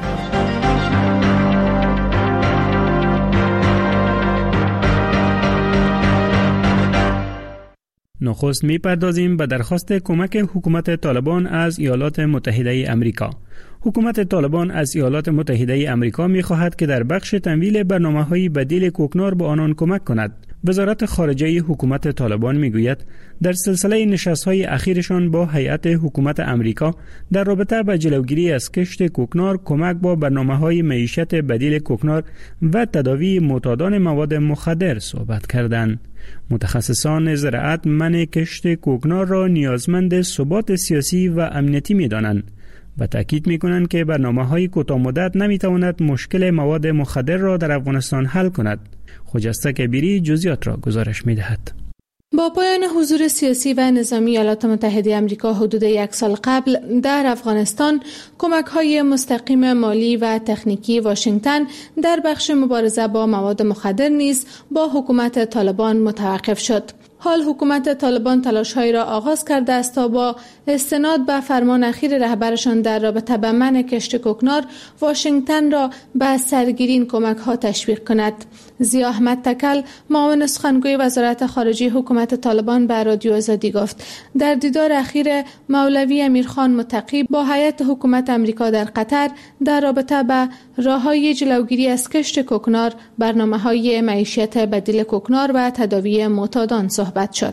نخست میپردازیم به درخواست کمک حکومت طالبان از ایالات متحده امریکا. حکومت طالبان از ایالات متحده آمریکا می‌خواهد که در بخش تمویل برنامه‌های بدیل کوکنار به آنان کمک کند. وزارت خارجه حکومت طالبان میگوید در سلسله نشست‌های اخیرشان با هیئت حکومت آمریکا در رابطه با جلوگیری از کشت کوکنار، کمک با برنامه‌های معیشت بدیل کوکنار و تداوی معتادان مواد مخدر صحبت کردند. متخصصان زراعت منع کشت کوکنار را نیازمند ثبات سیاسی و امنیتی می‌دانند و تاکید می‌کنند که برنامه‌های کوتاه‌مدت نمی‌تواند مشکل مواد مخدر را در افغانستان حل کند. خجسته کبیری جزئیات را گزارش می‌دهد. با پایان حضور سیاسی و نظامی ایالات متحده آمریکا حدود یک سال قبل در افغانستان، کمک‌های مستقیم مالی و تکنیکی واشنگتن در بخش مبارزه با مواد مخدر نیز با حکومت طالبان متوقف شد. حال حکومت طالبان تلاش‌هایی را آغاز کرده است تا با استناد به فرمان اخیر رهبرشان در رابطه با منع کشت کوکنار، واشنگتن را به سرگیری این کمک‌ها تشویق کند. ضیا احمد تکل، معاون سخنگوی وزارت خارجه حکومت طالبان، به رادیو آزادی گفت در دیدار اخیر مولوی امیرخان متقی با هیئت حکومت آمریکا در قطر در رابطه با راه‌های جلوگیری از کشت کوکنار، برنامه‌های معیشت بدیل کوکنار و تداوی معتادان صحبت شد.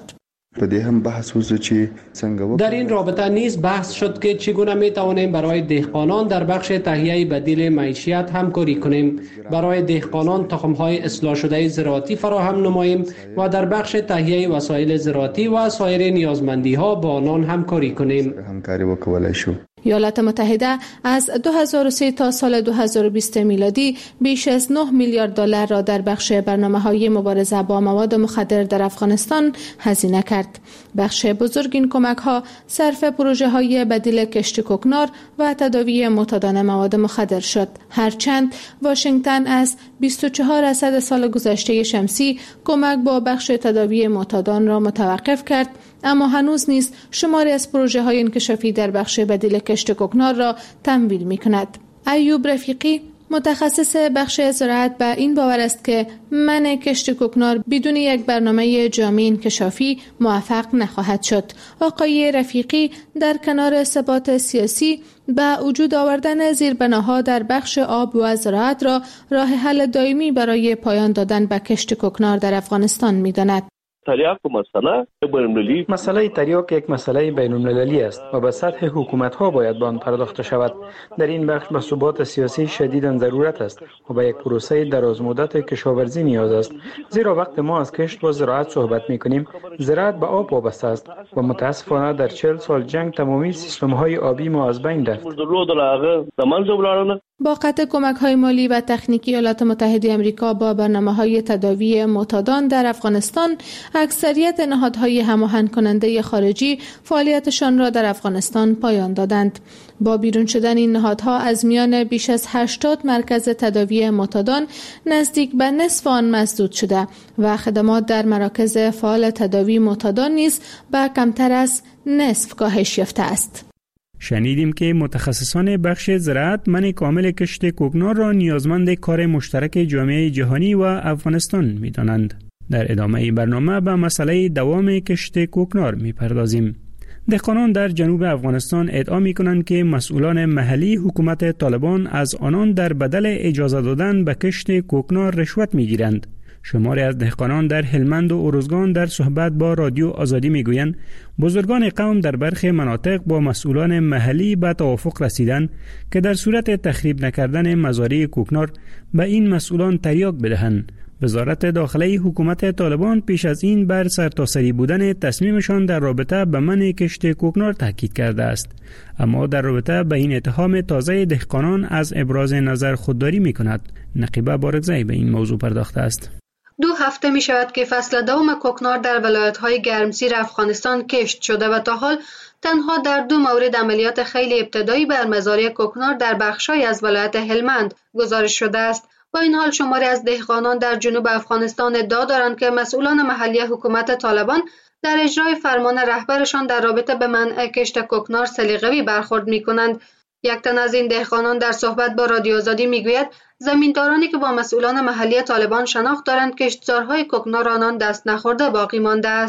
در این رابطه نیز بحث شد که چگونه می توانیم برای دهقانان در بخش تهیه بدیل معیشت همکاری کنیم، برای دهقانان تخم‌های اصلاح شده زراعتی فراهم نماییم و در بخش تهیه وسایل زراعتی و سایر نیازمندی‌ها با آنان همکاری کنیم. ایالات متحده از دو هزار و سه تا سال دو هزار و بیست میلادی بیش از نه میلیارد دلار را در بخش برنامه‌های مبارزه با مواد مخدر در افغانستان هزینه کرد. بخش بزرگ این کمک‌ها صرف پروژه‌های بدیل کشت کوکنار و تداوی معتادان مواد مخدر شد. هرچند واشنگتن از بیست و چهار درصد سال گذشته شمسی کمک با بخش تداوی معتادان را متوقف کرد، اما هنوز نیز شماری از پروژه‌های انکشافی در بخش بدیل کشت کوکنار را تمویل می‌کند. ایوب رفیقی، متخصص بخش زراعت، به این باور است که منع کشت کوکنار بدون یک برنامه جامع انکشافی موفق نخواهد شد. آقای رفیقی در کنار ثبات سیاسی به وجود آوردن زیربناها در بخش آب و زراعت را راه حل دائمی برای پایان دادن به کشت کوکنار در افغانستان می‌داند. تریاک مسئله بین‌المللی مسئله تریاک یک مسئله بین‌المللی است و به سطح حکومت‌ها باید به آن پرداخته شود. در این بخش به ثبات سیاسی شدیداً ضرورت است و به یک پروسه درازمدت کشاورزی نیاز است، زیرا وقت ما از کشت و زراعت صحبت می‌کنیم، زراعت به آب وابسته است و متأسفانه در چهل سال جنگ تمامی سیستم‌های آبی ما از بین رفت. با قطع کمک‌های مالی و تکنیکی ایالات متحده آمریکا با برنامه‌های تداوی معتادان در افغانستان، اکثریت نهادهای هماهنگ کننده خارجی فعالیتشان را در افغانستان پایان دادند. با بیرون شدن این نهادها از میان بیش از هشتاد مرکز تداوی معتادان، نزدیک به نصف آن مسدود شده و خدمات در مراکز فعال تداوی معتادان نیز به کمتر از نصف کاهش یافته است. شنیدیم که متخصصان بخش زراعت منع کامل کشت کوکنار را نیازمند کار مشترک جامعه جهانی و افغانستان می‌دانند. در ادامه برنامه به مسئله دوام کشت کوکنار می‌پردازیم. دهقانان در جنوب افغانستان ادعا می‌کنند که مسئولان محلی حکومت طالبان از آنان در بدل اجازه دادن به کشت کوکنار رشوت می‌گیرند. شماری از دهقانان در هلمند و ارزگان در صحبت با رادیو آزادی میگویند بزرگان قوم در برخی مناطق با مسئولان محلی به توافق رسیدند که در صورت تخریب نکردن مزارع کوکنار به این مسئولان تریاک بدهند. وزارت داخلی حکومت طالبان پیش از این بر سرتاسری بودن تصمیمشان در رابطه به منع کشت کوکنار تاکید کرده است، اما در رابطه به این اتهام تازه دهقانان از ابراز نظر خودداری می‌کند. نقیبه بارگزایی به این موضوع پرداخته است. دو هفته می شود که فصل دوم کوکنار در ولایت‌های گرمسیر افغانستان کشت شده و تا حال تنها در دو مورد عملیات خیلی ابتدایی بر مزارع کوکنار در بخش‌های از ولایت هلمند گزارش شده است. با این حال شماری از دهقانان در جنوب افغانستان ادعا دارند که مسئولان محلی حکومت طالبان در اجرای فرمان رهبرشان در رابطه به منع کشت کوکنار سلیقه‌ای برخورد می‌کنند. یک تن از این دهقانان در صحبت با رادیو آزادی میگوید زمیندارانی که با مسئولان محلی طالبان شناخت دارند کشتزارهای کوکنار آنان دست نخورده باقی مانده است.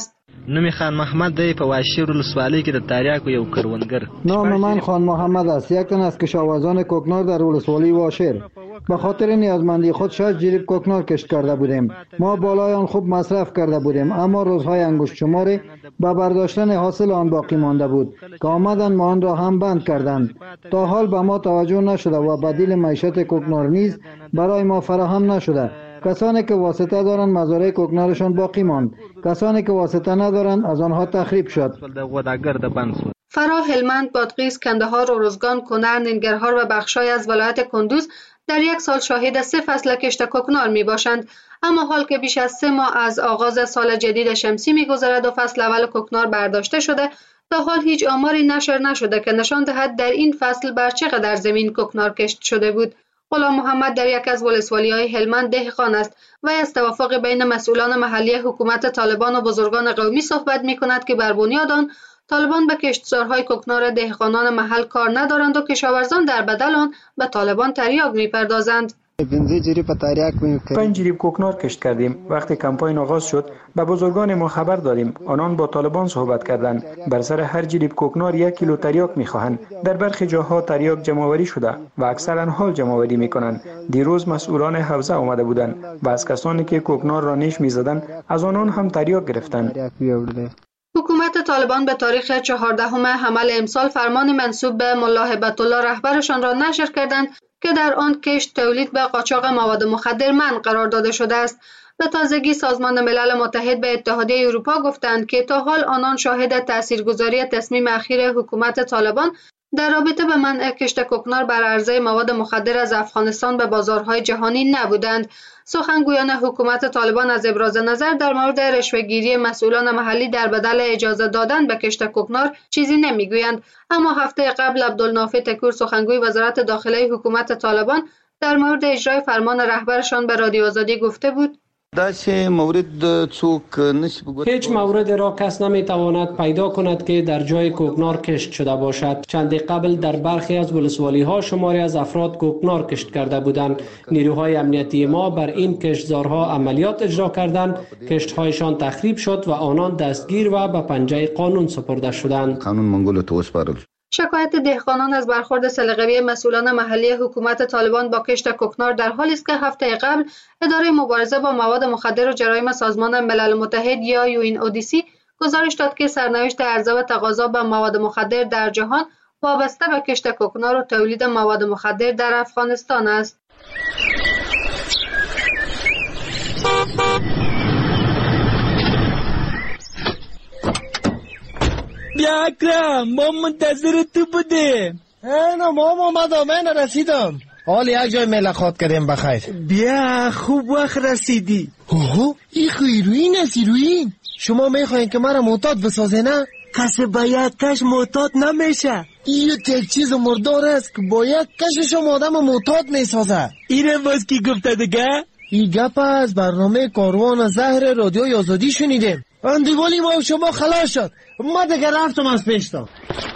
نوم خان محمد دی په واشیر ولسوالۍ کې د تاریاکو یو کروندګر. نام من خان محمد است، یک تن از کشاورزان کوکنار در ولسوالی واشیر. به خاطر نیازمندی خود شش جریب کوکنار کشت کرده بودیم. ما بالای آن خوب مصرف کرده بودیم، اما روزهای انگشت شماری به برداشتن حاصل آن باقی مانده بود که آمدن ما آن را هم بند کردند. تا حال به ما توجه نشده و بدیل معیشت کوکنار نیز برای ما فراهم نشده. کسانی که واسطه دارند مزارع کوکنارشان باقی ماند، کسانی که واسطه ندارند از آنها تخریب شد. فرا، هلمند، بادغیس، کندهار، اروزگان، کنر، ننگرهار و بخشای از ولایت کندوز در یک سال شاهد سه فصل کشت کوکنار می باشند. اما حال که بیش از سه ماه از آغاز سال جدید شمسی می گذرد و فصل اول کوکنار برداشته شده، تا حال هیچ آماری نشر نشده که نشان دهد در این فصل بر چقدر زمین کوکنار کشت شده بود. غلام محمد در یک از ولسوالی‌های هلمند دهقان است و از توافق بین مسئولان محلی حکومت طالبان و بزرگان قومی صحبت می‌کند که بر بنیاد آن طالبان به کشتزارهای کوکنار دهقانان محل کار ندارند و کشاورزان در بدل آن به طالبان تریاک می‌پردازند. پنج جریب کوکنار کشت کردیم. وقتی کمپاین آغاز شد به بزرگان ما خبر دادیم. آنان با طالبان صحبت کردند. بر سر هر جریب کوکنار یک کیلو تریاک میخواهند. در برخی جاها تریاک جمع‌آوری شده و اکثرا حال جمع‌آوری میکنند. دیروز مسئولان حوزه آمده بودند و از کسانی که کوکنار را نیش میزدند از آنان هم تریاک گرفتند. حکومت طالبان به تاریخ چهاردهم حمل امسال فرمان منسوب به ملا هبت الله رهبرشان را نشر کردند که در آن کشت، تولید به قاچاق مواد مخدر منع قرار داده شده است. به تازگی سازمان ملل متحد به اتحادیه اروپا گفتند که تا حال آنان شاهد تاثیرگذاری تصمیم اخیر حکومت طالبان در رابطه به منع کشت کوکنار بر عرضه مواد مخدر از افغانستان به بازارهای جهانی نبودند. سخنگویان حکومت طالبان از ابراز نظر در مورد رشوه‌گیری مسئولان محلی در بدل اجازه دادن به کشت کوکنار چیزی نمیگویند. اما هفته قبل عبدالنافع تکور، سخنگوی وزارت داخله حکومت طالبان، در مورد اجرای فرمان رهبرشان به رادیو آزادی گفته بود: هیچ مورد را کس نمیتواند پیدا کند که در جای کوکنار کشت شده باشد. چندی قبل در برخی از ولسوالی ها شماری از افراد کوکنار کشت کرده بودند. نیروهای امنیتی ما بر این کشتزارها عملیات اجرا کردند. کشتهایشان تخریب شد و آنان دستگیر و به پنجه قانون سپرده شدند. قانون منگول تو اسپارل. شکایت دهقانان از برخورد سلیقه‌ای مسئولان محلی حکومت طالبان با کشت کوکنار در حالی است که هفته قبل اداره مبارزه با مواد مخدر و جرایم سازمان ملل متحد یا یو این او دی سی گزارش داد که سرنوشت عرضه و تقاضا به مواد مخدر در جهان وابسته به کشت کوکنار و تولید مواد مخدر در افغانستان است. بیا اکرم، ما منتظر تو بودیم. اینا ما اومدم، من رسیدم. حال یک جای ملاقات کردیم بخیر. بیا خوب وقت رسیدی. اوه، این خیروین است ایروین. شما میخواین که مرا معتاد بسازه نه؟ کسی با یک کش معتاد نمیشه. این یک چیز مردار است که با یک کش شما آدم معتاد میسازه. اینه باز کی گفته دیگه؟ این گپ از برنامه کاروان زهر رادیو آزادی شنیدیم. اندیوالی ما و شما خلاص شد. ما دیگه رفتم از پیشتا.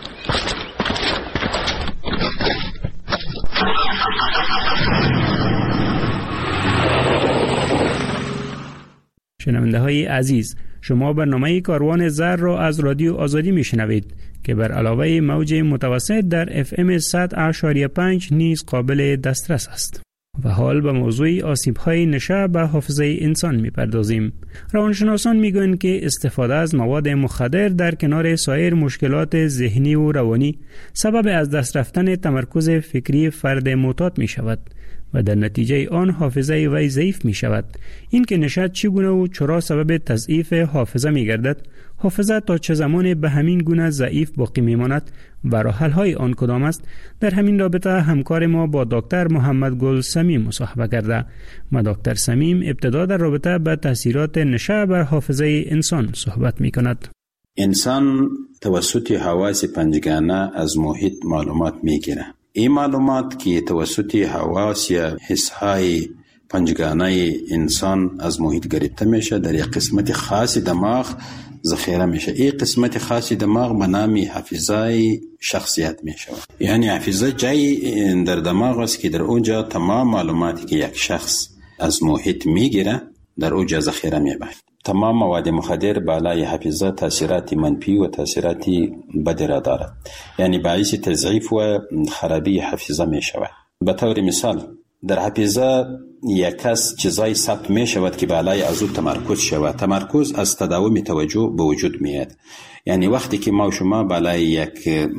شنونده های عزیز، شما برنامه کاروان زهر را از رادیو آزادی می شنوید که بر علاوه موج متوسط در اف ام صد و پنج نیز قابل دسترس است. و حال به موضوع آسیب‌های نشه به حافظه انسان می‌پردازیم. روانشناسان می‌گویند که استفاده از مواد مخدر در کنار سایر مشکلات ذهنی و روانی سبب از دست رفتن تمرکز فکری فرد معتاد می‌شود و در نتیجه آن حافظه وی ضعیف می‌شود. این که نشه چگونه و چرا سبب تضعیف حافظه می‌گردد، حافظه تا چه زمان به همین گونه ضعیف باقی می‌ماند و راه حل‌های آن کدام است، در همین رابطه همکار ما با دکتر محمد گل سمیم مصاحبه کرده. ما دکتر سمیم ابتدا در رابطه با تاثیرات نشه بر حافظه انسان صحبت می‌کند. انسان توسط حواس پنجگانه از محیط معلومات می‌گیرد. این معلومات که توسط حواس یا حسهای پنجگانه انسان از محیط گرفته میشه در یک قسمت خاص دماغ ذخیره میشه. این قسمت خاص دماغ به نام حافظه شخصیت میشه. یعنی حافظه جای در دماغ است که در اونجا تمام معلوماتی که یک شخص از محیط میگیره در اونجا ذخیره میشه. تمام مواد مخدر بالای حافظه تاثیرات منفی و تاثیرات بد را دارد، یعنی باعث تضعیف و خرابی حافظه می شود. به طور مثال در حافظه یک کس چیزای ثبت می شود که بالای از او تمرکز شود. تمرکز از تداوم توجه به وجود میاد، یعنی وقتی که ما و شما بالای یک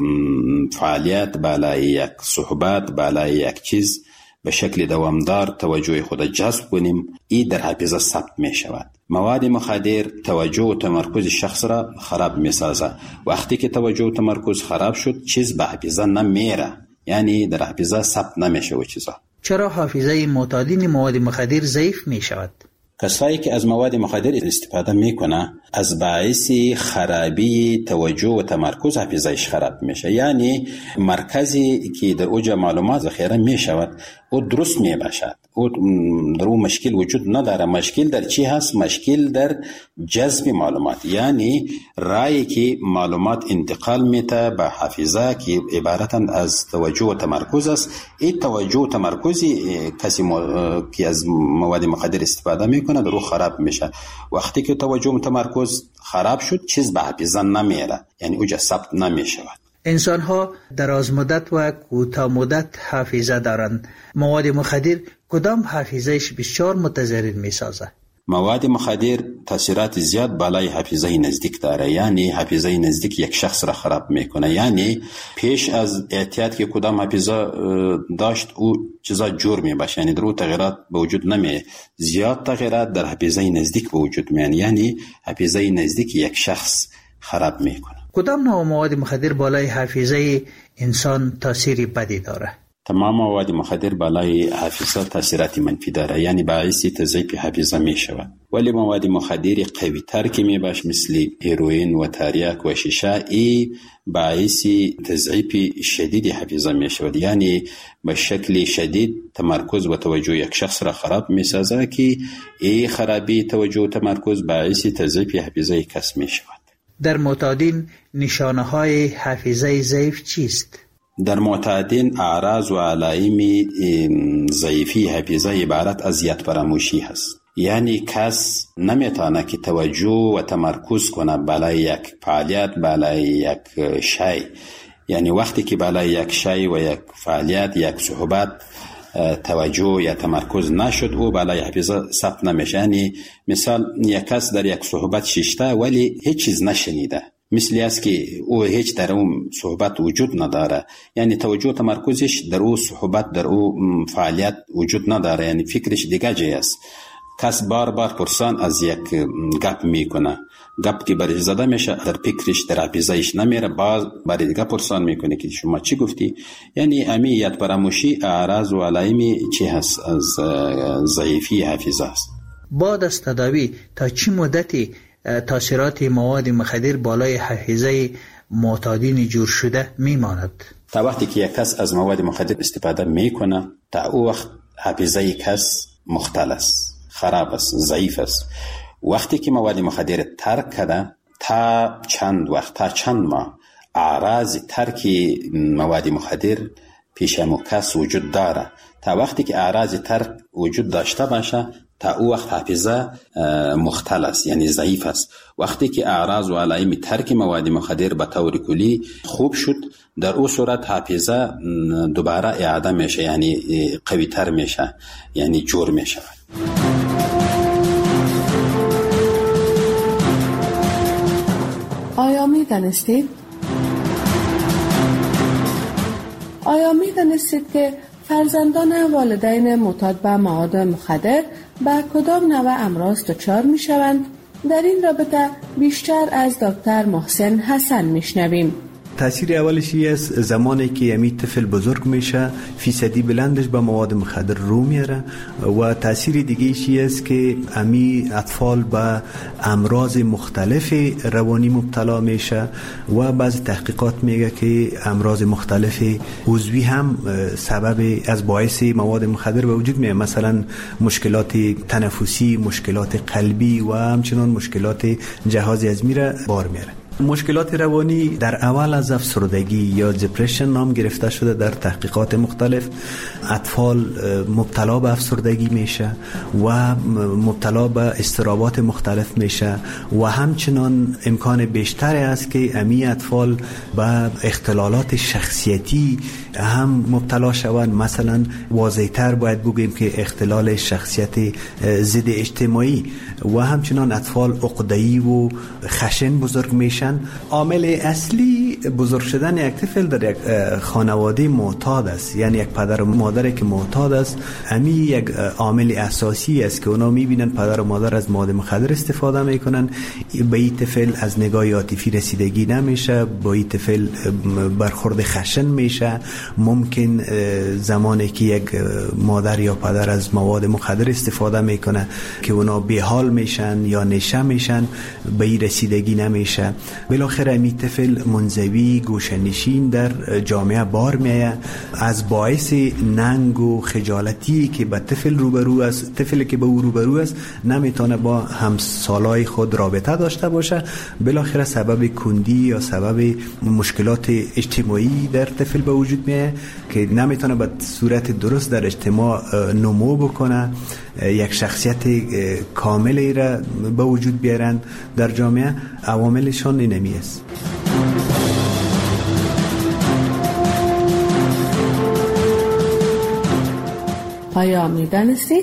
فعالیت، بالای یک صحبت، بالای یک چیز به شکل دوامدار توجه خود جذب کنیم، این در حافظه ثبت می شود. مواد مخدر توجه و تمرکز شخص را خراب می سازد. وقتی که توجه و تمرکز خراب شد، چیز به حافظه نمیره، یعنی در حافظه ثبت نمیشه و چیزا. چرا حافظه معتادین مواد مخدر ضعیف می شود؟ کسایی که از مواد مخدر استفاده میکنه از باعث خرابی توجه و تمرکز حافظه‌اش خراب میشه، یعنی مرکزی که در اوج معلومات ذخیره میشود او درست میباشد، او در او مشکل وجود نداره. مشکل در چی هست؟ مشکل در جذب معلومات، یعنی رایی که معلومات انتقال میته به حافظه که عبارتند از توجه و تمرکز است. این توجه و تمرکزی کسی که از مواد مخدر استفاده میکنه در او خراب میشه. وقتی که توجه و تمرکز خراب شد، چیز به حافظه نمیره، یعنی اوجا ثبت نمیشود. انسان ها دراز مدت و کوتاه مدت حافظه دارند. مواد مخدر کدام حافظهش بسیار متضرر می سازه؟ مواد مخدر تاثیرات زیاد بالای حافظه نزدیک داره، یعنی حافظه نزدیک یک شخص را خراب میکنه. یعنی پیش از احتیاط که کدام حافظه داشت او چیزا جور میباشه، یعنی در او تغییرات به وجود نمیه. زیاد تغییرات در حافظه نزدیک به وجود میان، یعنی حافظه نزدیک یک شخص خراب میکنه. کدام نوع مواد مخدر بالای حافظه انسان تاثیری بدی داره؟ تمام مواد مخدر بالای حافظه تاثیرات منفی داره، یعنی باعث تضعیف حافظه می شود. ولی مواد مخدر قوی تر که می باش مثل هیروئین و تریاک و شیشه، ای باعث تضعیف شدید حافظه می شود، یعنی به شکل شدید تمرکز و توجه یک شخص را خراب می سازه که ای خرابی توجه و تمرکز باعث تضعیف حافظه کس می شود. در معتادین نشانه های حافظه ضعیف چیست؟ در معتادین اعراض و علائم ضعیفی حافظه عبارت از یاد فراموشی هست، یعنی کس نمیتونه که توجه و تمرکز کنه بالای یک فعالیت، بالای یک شی. یعنی وقتی که بالای یک شی و یک فعالیت، یک صحبت توجه یا تمرکز نشد، او بالای حافظه ثبت نمیشه. یعنی مثال یک کس در یک صحبت ششته ولی هیچ چیز نشنیده، مثلی است که او هیچ در اون صحبت وجود نداره، یعنی توجه و تمرکزش در او صحبت، در او فعالیت وجود نداره، یعنی فکرش دیگه جای است. کس بار بار پرسان از یک گپ میکنه، گپ که برش زده میشه در فکرش، در حافظهش نمیره، باز برای دیگه پرسان میکنه که شما چی گفتی. یعنی امی یاد فراموشی اعراض و علائم چی هست از ضعیفی حافظه است. بعد از تداوی تا چه مدتی تاثیرات مواد مخدر بالای حافظه معتادین جور شده میماند؟ تا وقتی که یک کس از مواد مخدر استفاده میکنه، تا او وقت حافظه کس مختل است، خراب است، ضعیف است. وقتی که مواد مخدر ترک کرده، تا چند وقت، تا چند ماه اعراض ترک مواد مخدر پیش امو کس وجود داره. تا وقتی که اعراض ترک وجود داشته باشه، تا او وقت حافظه مختل است، یعنی ضعیف است. وقتی که اعراض و علائم ترک مواد مخدر به طور کلی خوب شد، در او صورت حافظه دوباره اعاده میشه، یعنی قوی تر میشه، یعنی جور میشه. آیا می دانستید؟ آیا می دانستید که فرزندان والدین معتاد به مواد مخدر به کدام نوع امراض دچار می شوند؟ در این رابطه بیشتر از دکتر محسن حسن می شنویم. تاثیر اولش است زمانی که امی طفل بزرگ میشه فیصدی بلندش به مواد مخدر رو میاره، و تاثیر دیگه است که امی اطفال به امراض مختلف روانی مبتلا میشه، و بعض تحقیقات میگه که امراض مختلف عضوی هم سبب از باعث مواد مخدر به وجود میاد، مثلا مشکلات تنفسی، مشکلات قلبی و همچنان مشکلات جهاز هضمی را بار میاره. مشکلات روانی در اول از افسردگی یا دپرشن نام گرفته شده در تحقیقات مختلف. اطفال مبتلا به افسردگی میشه و مبتلا به اضطرابات مختلف میشه و همچنان امکان بیشتری است که امی اطفال به اختلالات شخصیتی هم مبتلا شوند. مثلا واضح‌تر باید بگیم که اختلال شخصیت ضد اجتماعی و همچنان اطفال عقده‌ای و خشن بزرگ میشن. عامل اصلی بزرگ شدن یک طفل در یک خانواده معتاد است، یعنی یک پدر و مادری که معتاد است. امی یک عامل اساسی است که اونا میبینن پدر و مادر از مواد مخدر استفاده میکنن. به این طفل از نگاه عاطفی رسیدگی نمیشه، با این طفل برخورد خشن میشه. ممکن زمانی که یک مادر یا پدر از مواد مخدر استفاده میکنه که اونا بیحال میشن یا نشه میشن، به این رسیدگی نمیشه. بالاخره این طفل منزوی گوشه‌نشین در جامعه بار میایه. از باعث ننگ و خجالتی که به طفل روبرو است، طفلی که به او روبرو است نمیتونه با همسالای خود رابطه داشته باشه. بالاخره سبب کندی یا سبب مشکلات اجتماعی در طفل به وجود میایه که نمیتونه به صورت درست در اجتماع نمو بکنه، یک شخصیت کاملی را به وجود بیارن در جامعه. عواملشان اینمی است. آیا می‌دانستید؟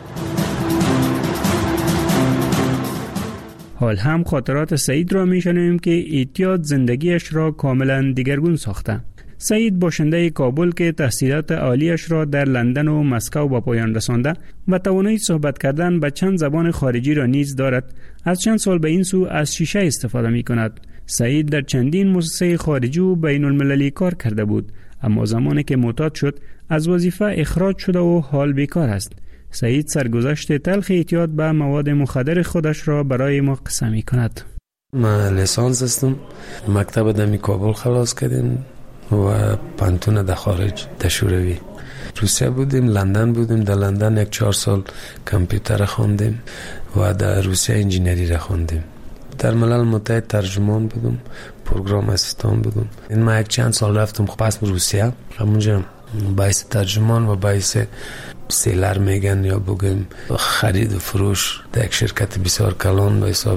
حال هم خاطرات سعید را میشنویم که اعتیاد زندگیش را کاملا دیگرگون ساخته. سعید باشنده کابل که تحصیلات عالیش را در لندن و مسکو به پایان رسانده و توانایی صحبت کردن به چند زبان خارجی را نیز دارد، از چند سال به این سو از شیشه استفاده می کند. سعید در چندین مؤسسه خارجی و بین المللی کار کرده بود، اما زمانی که معتاد شد از وظیفه اخراج شده و حال بیکار است. سعید سرگذشت تلخ اعتیاد به مواد مخدر خودش را برای ما قصه می کند. من لیسانس هستم، مکتب دمی کابل خلاص کردیم و پانتون در خارج در شوروی. روسیه بودیم، لندن بودیم. در لندن یک چهار سال کامپیوتر خواندیم و در روسیه انجینری را خواندیم. در ملل متحد ترجمان بودم، پروگرام اسیستان بودم. این ما یک چند سال رفتم پس به روسیه، همونجا باعث ترجمان و باعث سیلر میگن یا بگیم خرید و فروش در یک شرکت بسیار کلان به حساب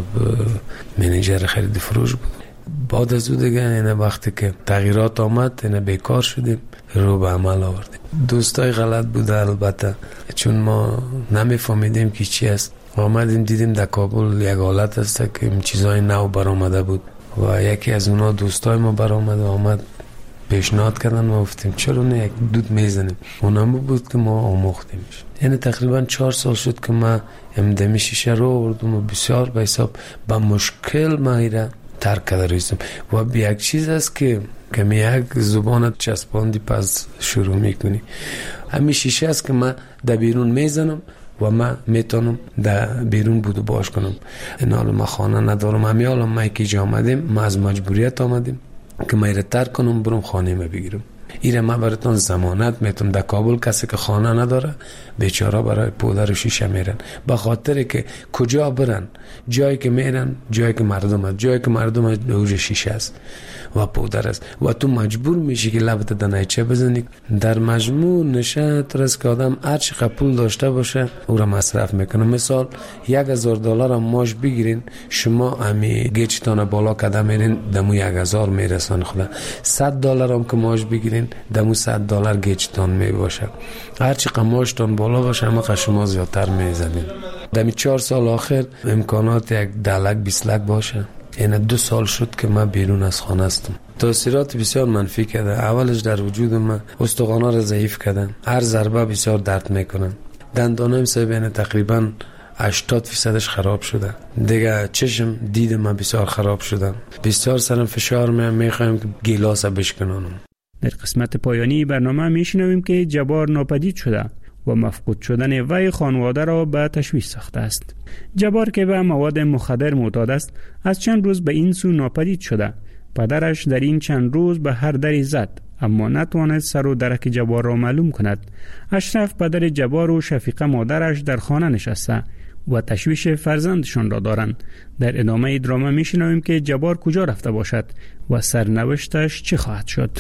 منیجر خرید و فروش بود. بعد از او دیگه اینه وقتی که تغییرات آمد اینه بیکار شدیم، رو به عمل آوردیم. دوستای غلط بوده البته، چون ما نمیفهمیدیم که چی است. آمدیم دیدیم در کابل یک حالت است که چیزای نو برآمده بود و یکی از اونا دوستای ما برآمد و آمد پیشنهاد کردن. ما گفتیم چرا نه یک دود میزنیم. اونم بود که ما آموختیمش. یعنی تقریبا چهار سال شد که ما امدمی شیشه رو آوردم و بسیار به حساب با مشکل ما ایره ترک کرده رسیدم. و به یک چیز است که که می یک زبانت چسباندی پس شروع میکنی. همین شیشه است که من در بیرون میزنم و من میتونم در بیرون بود و باش کنم. این حال ما خانه ندارم. همین حال ما که جا آمدیم، ما از مجبوریت آمدیم که ما ایره ترک کنم برم خانه ما بگیرم. ایره ما براتون ضمانت میتونم. در کابل کسی که خانه نداره بیچاره برای پودر و شیشه میرن، به خاطر که کجا برن، جایی که میرن جایی که مردم هست، جایی که مردم هست دوج شیشه است و پودر است و تو مجبور میشی که لبت دنایچه بزنی. در مجموع نشه ترس که آدم هر چقدر پول داشته باشه او را مصرف میکنه. مثال یک هزار دلار هم ماش بگیرین، شما امی گیچتان بالا کده میرین دمو یک هزار میرسن خدا. صد دلار هم که ماش بگیرین دمو صد دلار گیچتان میباشه. هر چقدر ماشتان بالا باشه همه شما زیادتر میزنین. دمی چهار سال آخر امکانات یک دلک بیسلک باشه. این دو سال شد که من بیرون از خانه هستم. تاثیرات بسیار منفی کرده. اولش در وجود من استخوانا را ضعیف کردن، هر ضربه بسیار درد میکنن. دندانم سه تقریبا هشتاد فیصدش خراب شده. دیگه چشم دید من بسیار خراب شده. بسیار سرم فشار میام، میخوایم که گیلاس بشکنانم. در قسمت پایانی برنامه میشنویم که جبار ناپدید شده و مفقود شدن وی خانواده را به تشویش ساخته است. جبار که به مواد مخدر معتاد است، از چند روز به این سو ناپدید شده. پدرش در این چند روز به هر دری زد، اما نتوانست سر و درک جبار را معلوم کند. اشرف پدر جبار و شفیقه مادرش در خانه نشسته. و تشویش فرزندشان را دارند. در ادامه دراما میشنویم که جبار کجا رفته باشد و سرنوشتش چه خواهد شد.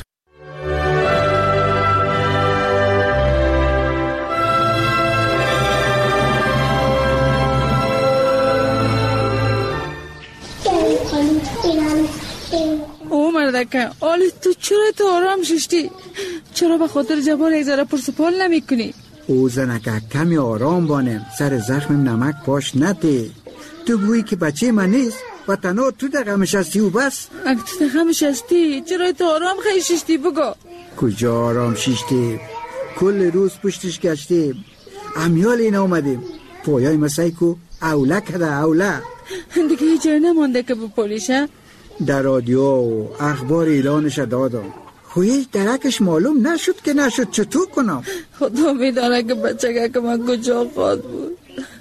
او مردکه آلی تو چرا تو آرام ششتی؟ چرا به خاطر جبار یک ذره پرسپال نمی کنی؟ او زنکه کمی آرام بانم، سر زخمم نمک پاش نده. تو گویی که بچه من نیست و تنها تو در غمش هستی و بس. اگه تو در غمش هستی چرا تو آرام خیلی ششتی بگو؟ کجا آرام ششتی؟ کل روز پشتش گشتیم، امیال این آمدیم، پایای مسایی کو اوله کده اوله. دیگه هیچ جای نمانده که بپولیشه؟ در رادیو و اخبار اعلانش دادم، خویش درکش معلوم نشد که نشد. چطور کنم؟ خدا میدانه که بچه که من کجا خواد بود.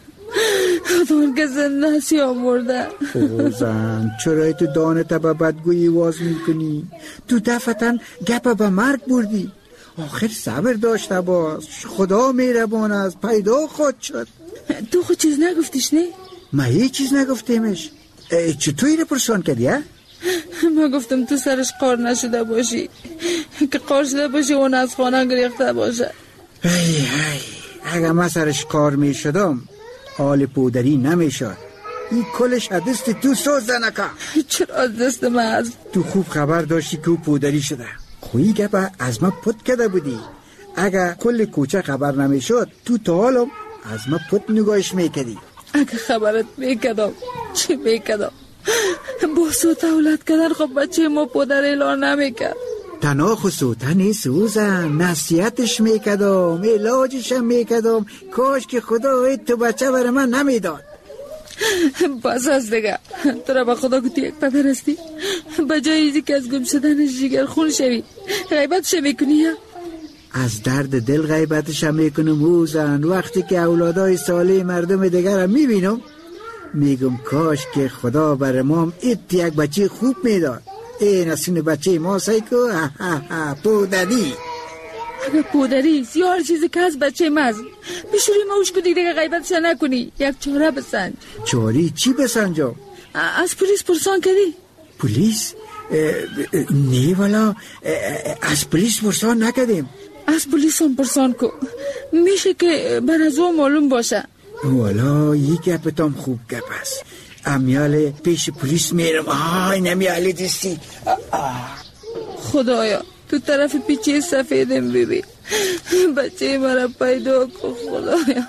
خدا که زنده هستی آمورده. زن چرا تو دانه تا به بدگویی واز میکنی؟ تو دفتن گپ به مرگ بردی. آخر صبر داشته باش، خدا میربان است، پیدا خود شد. تو خود چیز نگفتیش نه؟ ما هیچ چیز نگفتیمش. چطور اینو پرسان کردی ها؟ ما گفتم تو سرش قار نشده باشی، که قار شده باشی اون از خانه گریخته باشه. ای ای اگه من سرش کار می شدم حال پودری نمی شد. این کلش دست تو سوز نکه. چرا دست من از تو خوب خبر داشتی که او پودری شده. خویی گپه از ما پت کده بودی. اگه کل کوچه خبر نمی شد تو تا حالم از ما پت نگاهش می کدی. اگه خبرت می کدم چی می کدم؟ با سوت اولاد کدن خب بچه ما پودر اعلان نمی کد. تنها خصوصا نیست سوزن، نصیحتش میکدم، علاجشم میکدم. کاش که خدا تو بچه برای من نمیداد. بس از دیگه تو را به خدا که تو یک پدر هستی، به جای ایزی که از گم شدن جگر خون شوی غیبتش میکنی. از درد دل غیبتش میکنم اوزن. وقتی که اولادای ساله مردم دیگر هم میبینم میگم کاش که خدا برای ما ایت یک بچه خوب میداد. این اصین بچه ما سایکو پودری. اگه پودری یا هر چیزی که از بچه ماست بشوری موش که دیگه غیبتش نکنی. یک چاره بسنج. چاری چی بسنجم؟ از پلیس پرسان کردی؟ پلیس؟ نه والا از پلیس پرسان نکردیم. از پلیس هم پرسان کو، میشه که بر از او معلوم باشه. والا یک گپتام خوب گپ است. امیال پیش پلیس میرم. آه نمیالی دستی. خدایا تو طرف پیچه سفیدم ببین، بچه مرا پیدا کن خدایا.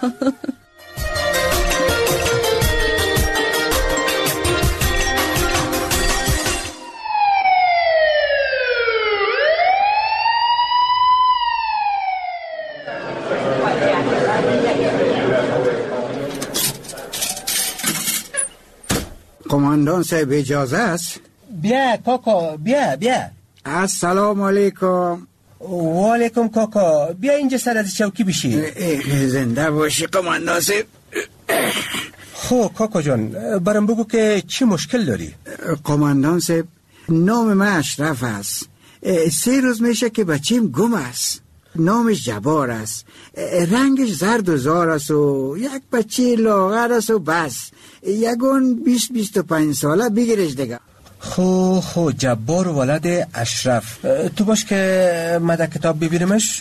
قماندان صاحب اجازه است؟ بیا کاکا بیا بیا. السلام علیکم. و علیکم کاکا، بیا اینجا سر از چوکی بشی. زنده باشی قماندان صاحب. خب کاکا جان برام بگو که چی مشکل داری؟ قماندان صاحب نام من اشرف است. سه روز میشه که بچیم گم است. نامش جبار است، رنگش زرد و زار است و یک بچه لاغر است و بس. یکون بیست بیست و پنج ساله بگیرش دیگه. خو خو جبار ولد اشرف. تو باش که مده کتاب ببینمش.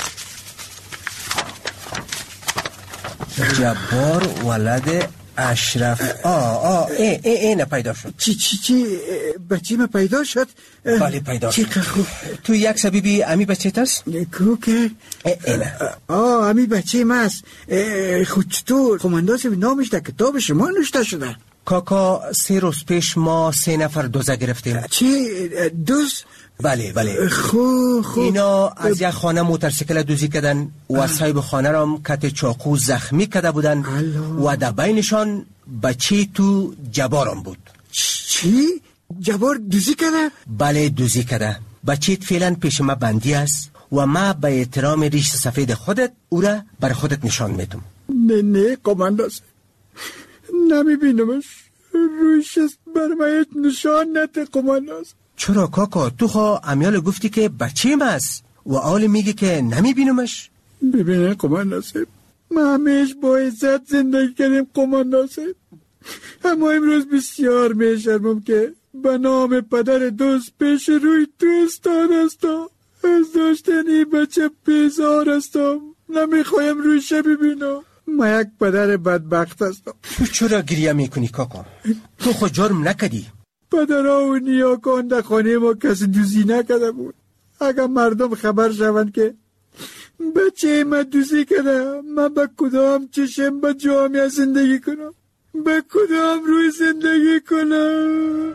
جبار ولد اشرف. آه آه ای ای ای نه پیدا شد. چی چی چی بچه ما پیدا شد؟ بله پیدا شد. تو یک سبیبی امی بچه تست؟ کو که؟ ای نه. آه امی بچه ما است. خود چطور؟ قماندان صاحب نامش در کتاب شما نوشته شده. کاکا سه روز پیش ما سه نفر دوزه گرفتیم. چی؟ دوز؟ بله بله. خو خو اینا از یک خانه موترسیکل دوزی کردن و صاحب خانه را کت چاقو زخمی کرده بودن و در بینشان بچه تو جبارم بود. چی؟ جبار دوزی کرده؟ بله دوزی کرده. بچه فعلا پیش ما بندی است و ما به احترام ریش سفید خودت او را بر خودت نشان میدم. نه نه قماندان نمی بینمش. رویش بر ما نشان نده قماندان. چرا کاکا تو خواه امیال گفتی که بچه ما است و آل میگه که نمی بینمش؟ ببینه قماندان صاحب ما همیش با عزت زندگی کردیم قماندان صاحب، اما امروز بسیار میشرمم که به نام پدر دوست پیش روی تو استاد هستم. از داشتن این بچه بیزار هستم، نمیخوایم رویش ببینم. ما یک پدر بدبخت هستم. تو چرا گریه میکنی کاکا؟ تو خود جرم نکدی. پدرها و نیاکان در خانه ما کسی دوزی نکده بود. اگر مردم خبر شوند که بچه ما دوزی کده، من به کدام چشم به جامعه زندگی کنم؟ به کدام روی زندگی کنم؟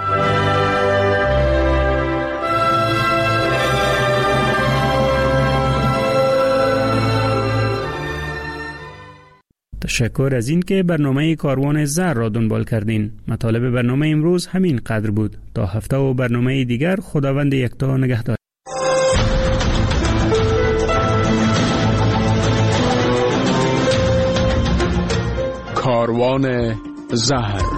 تشکر از این که برنامه کاروان زر را دنبال کردین. مطالب برنامه امروز همین قدر بود. تا هفته و برنامه دیگر خداوند یکتا نگهدار. کاروان زهر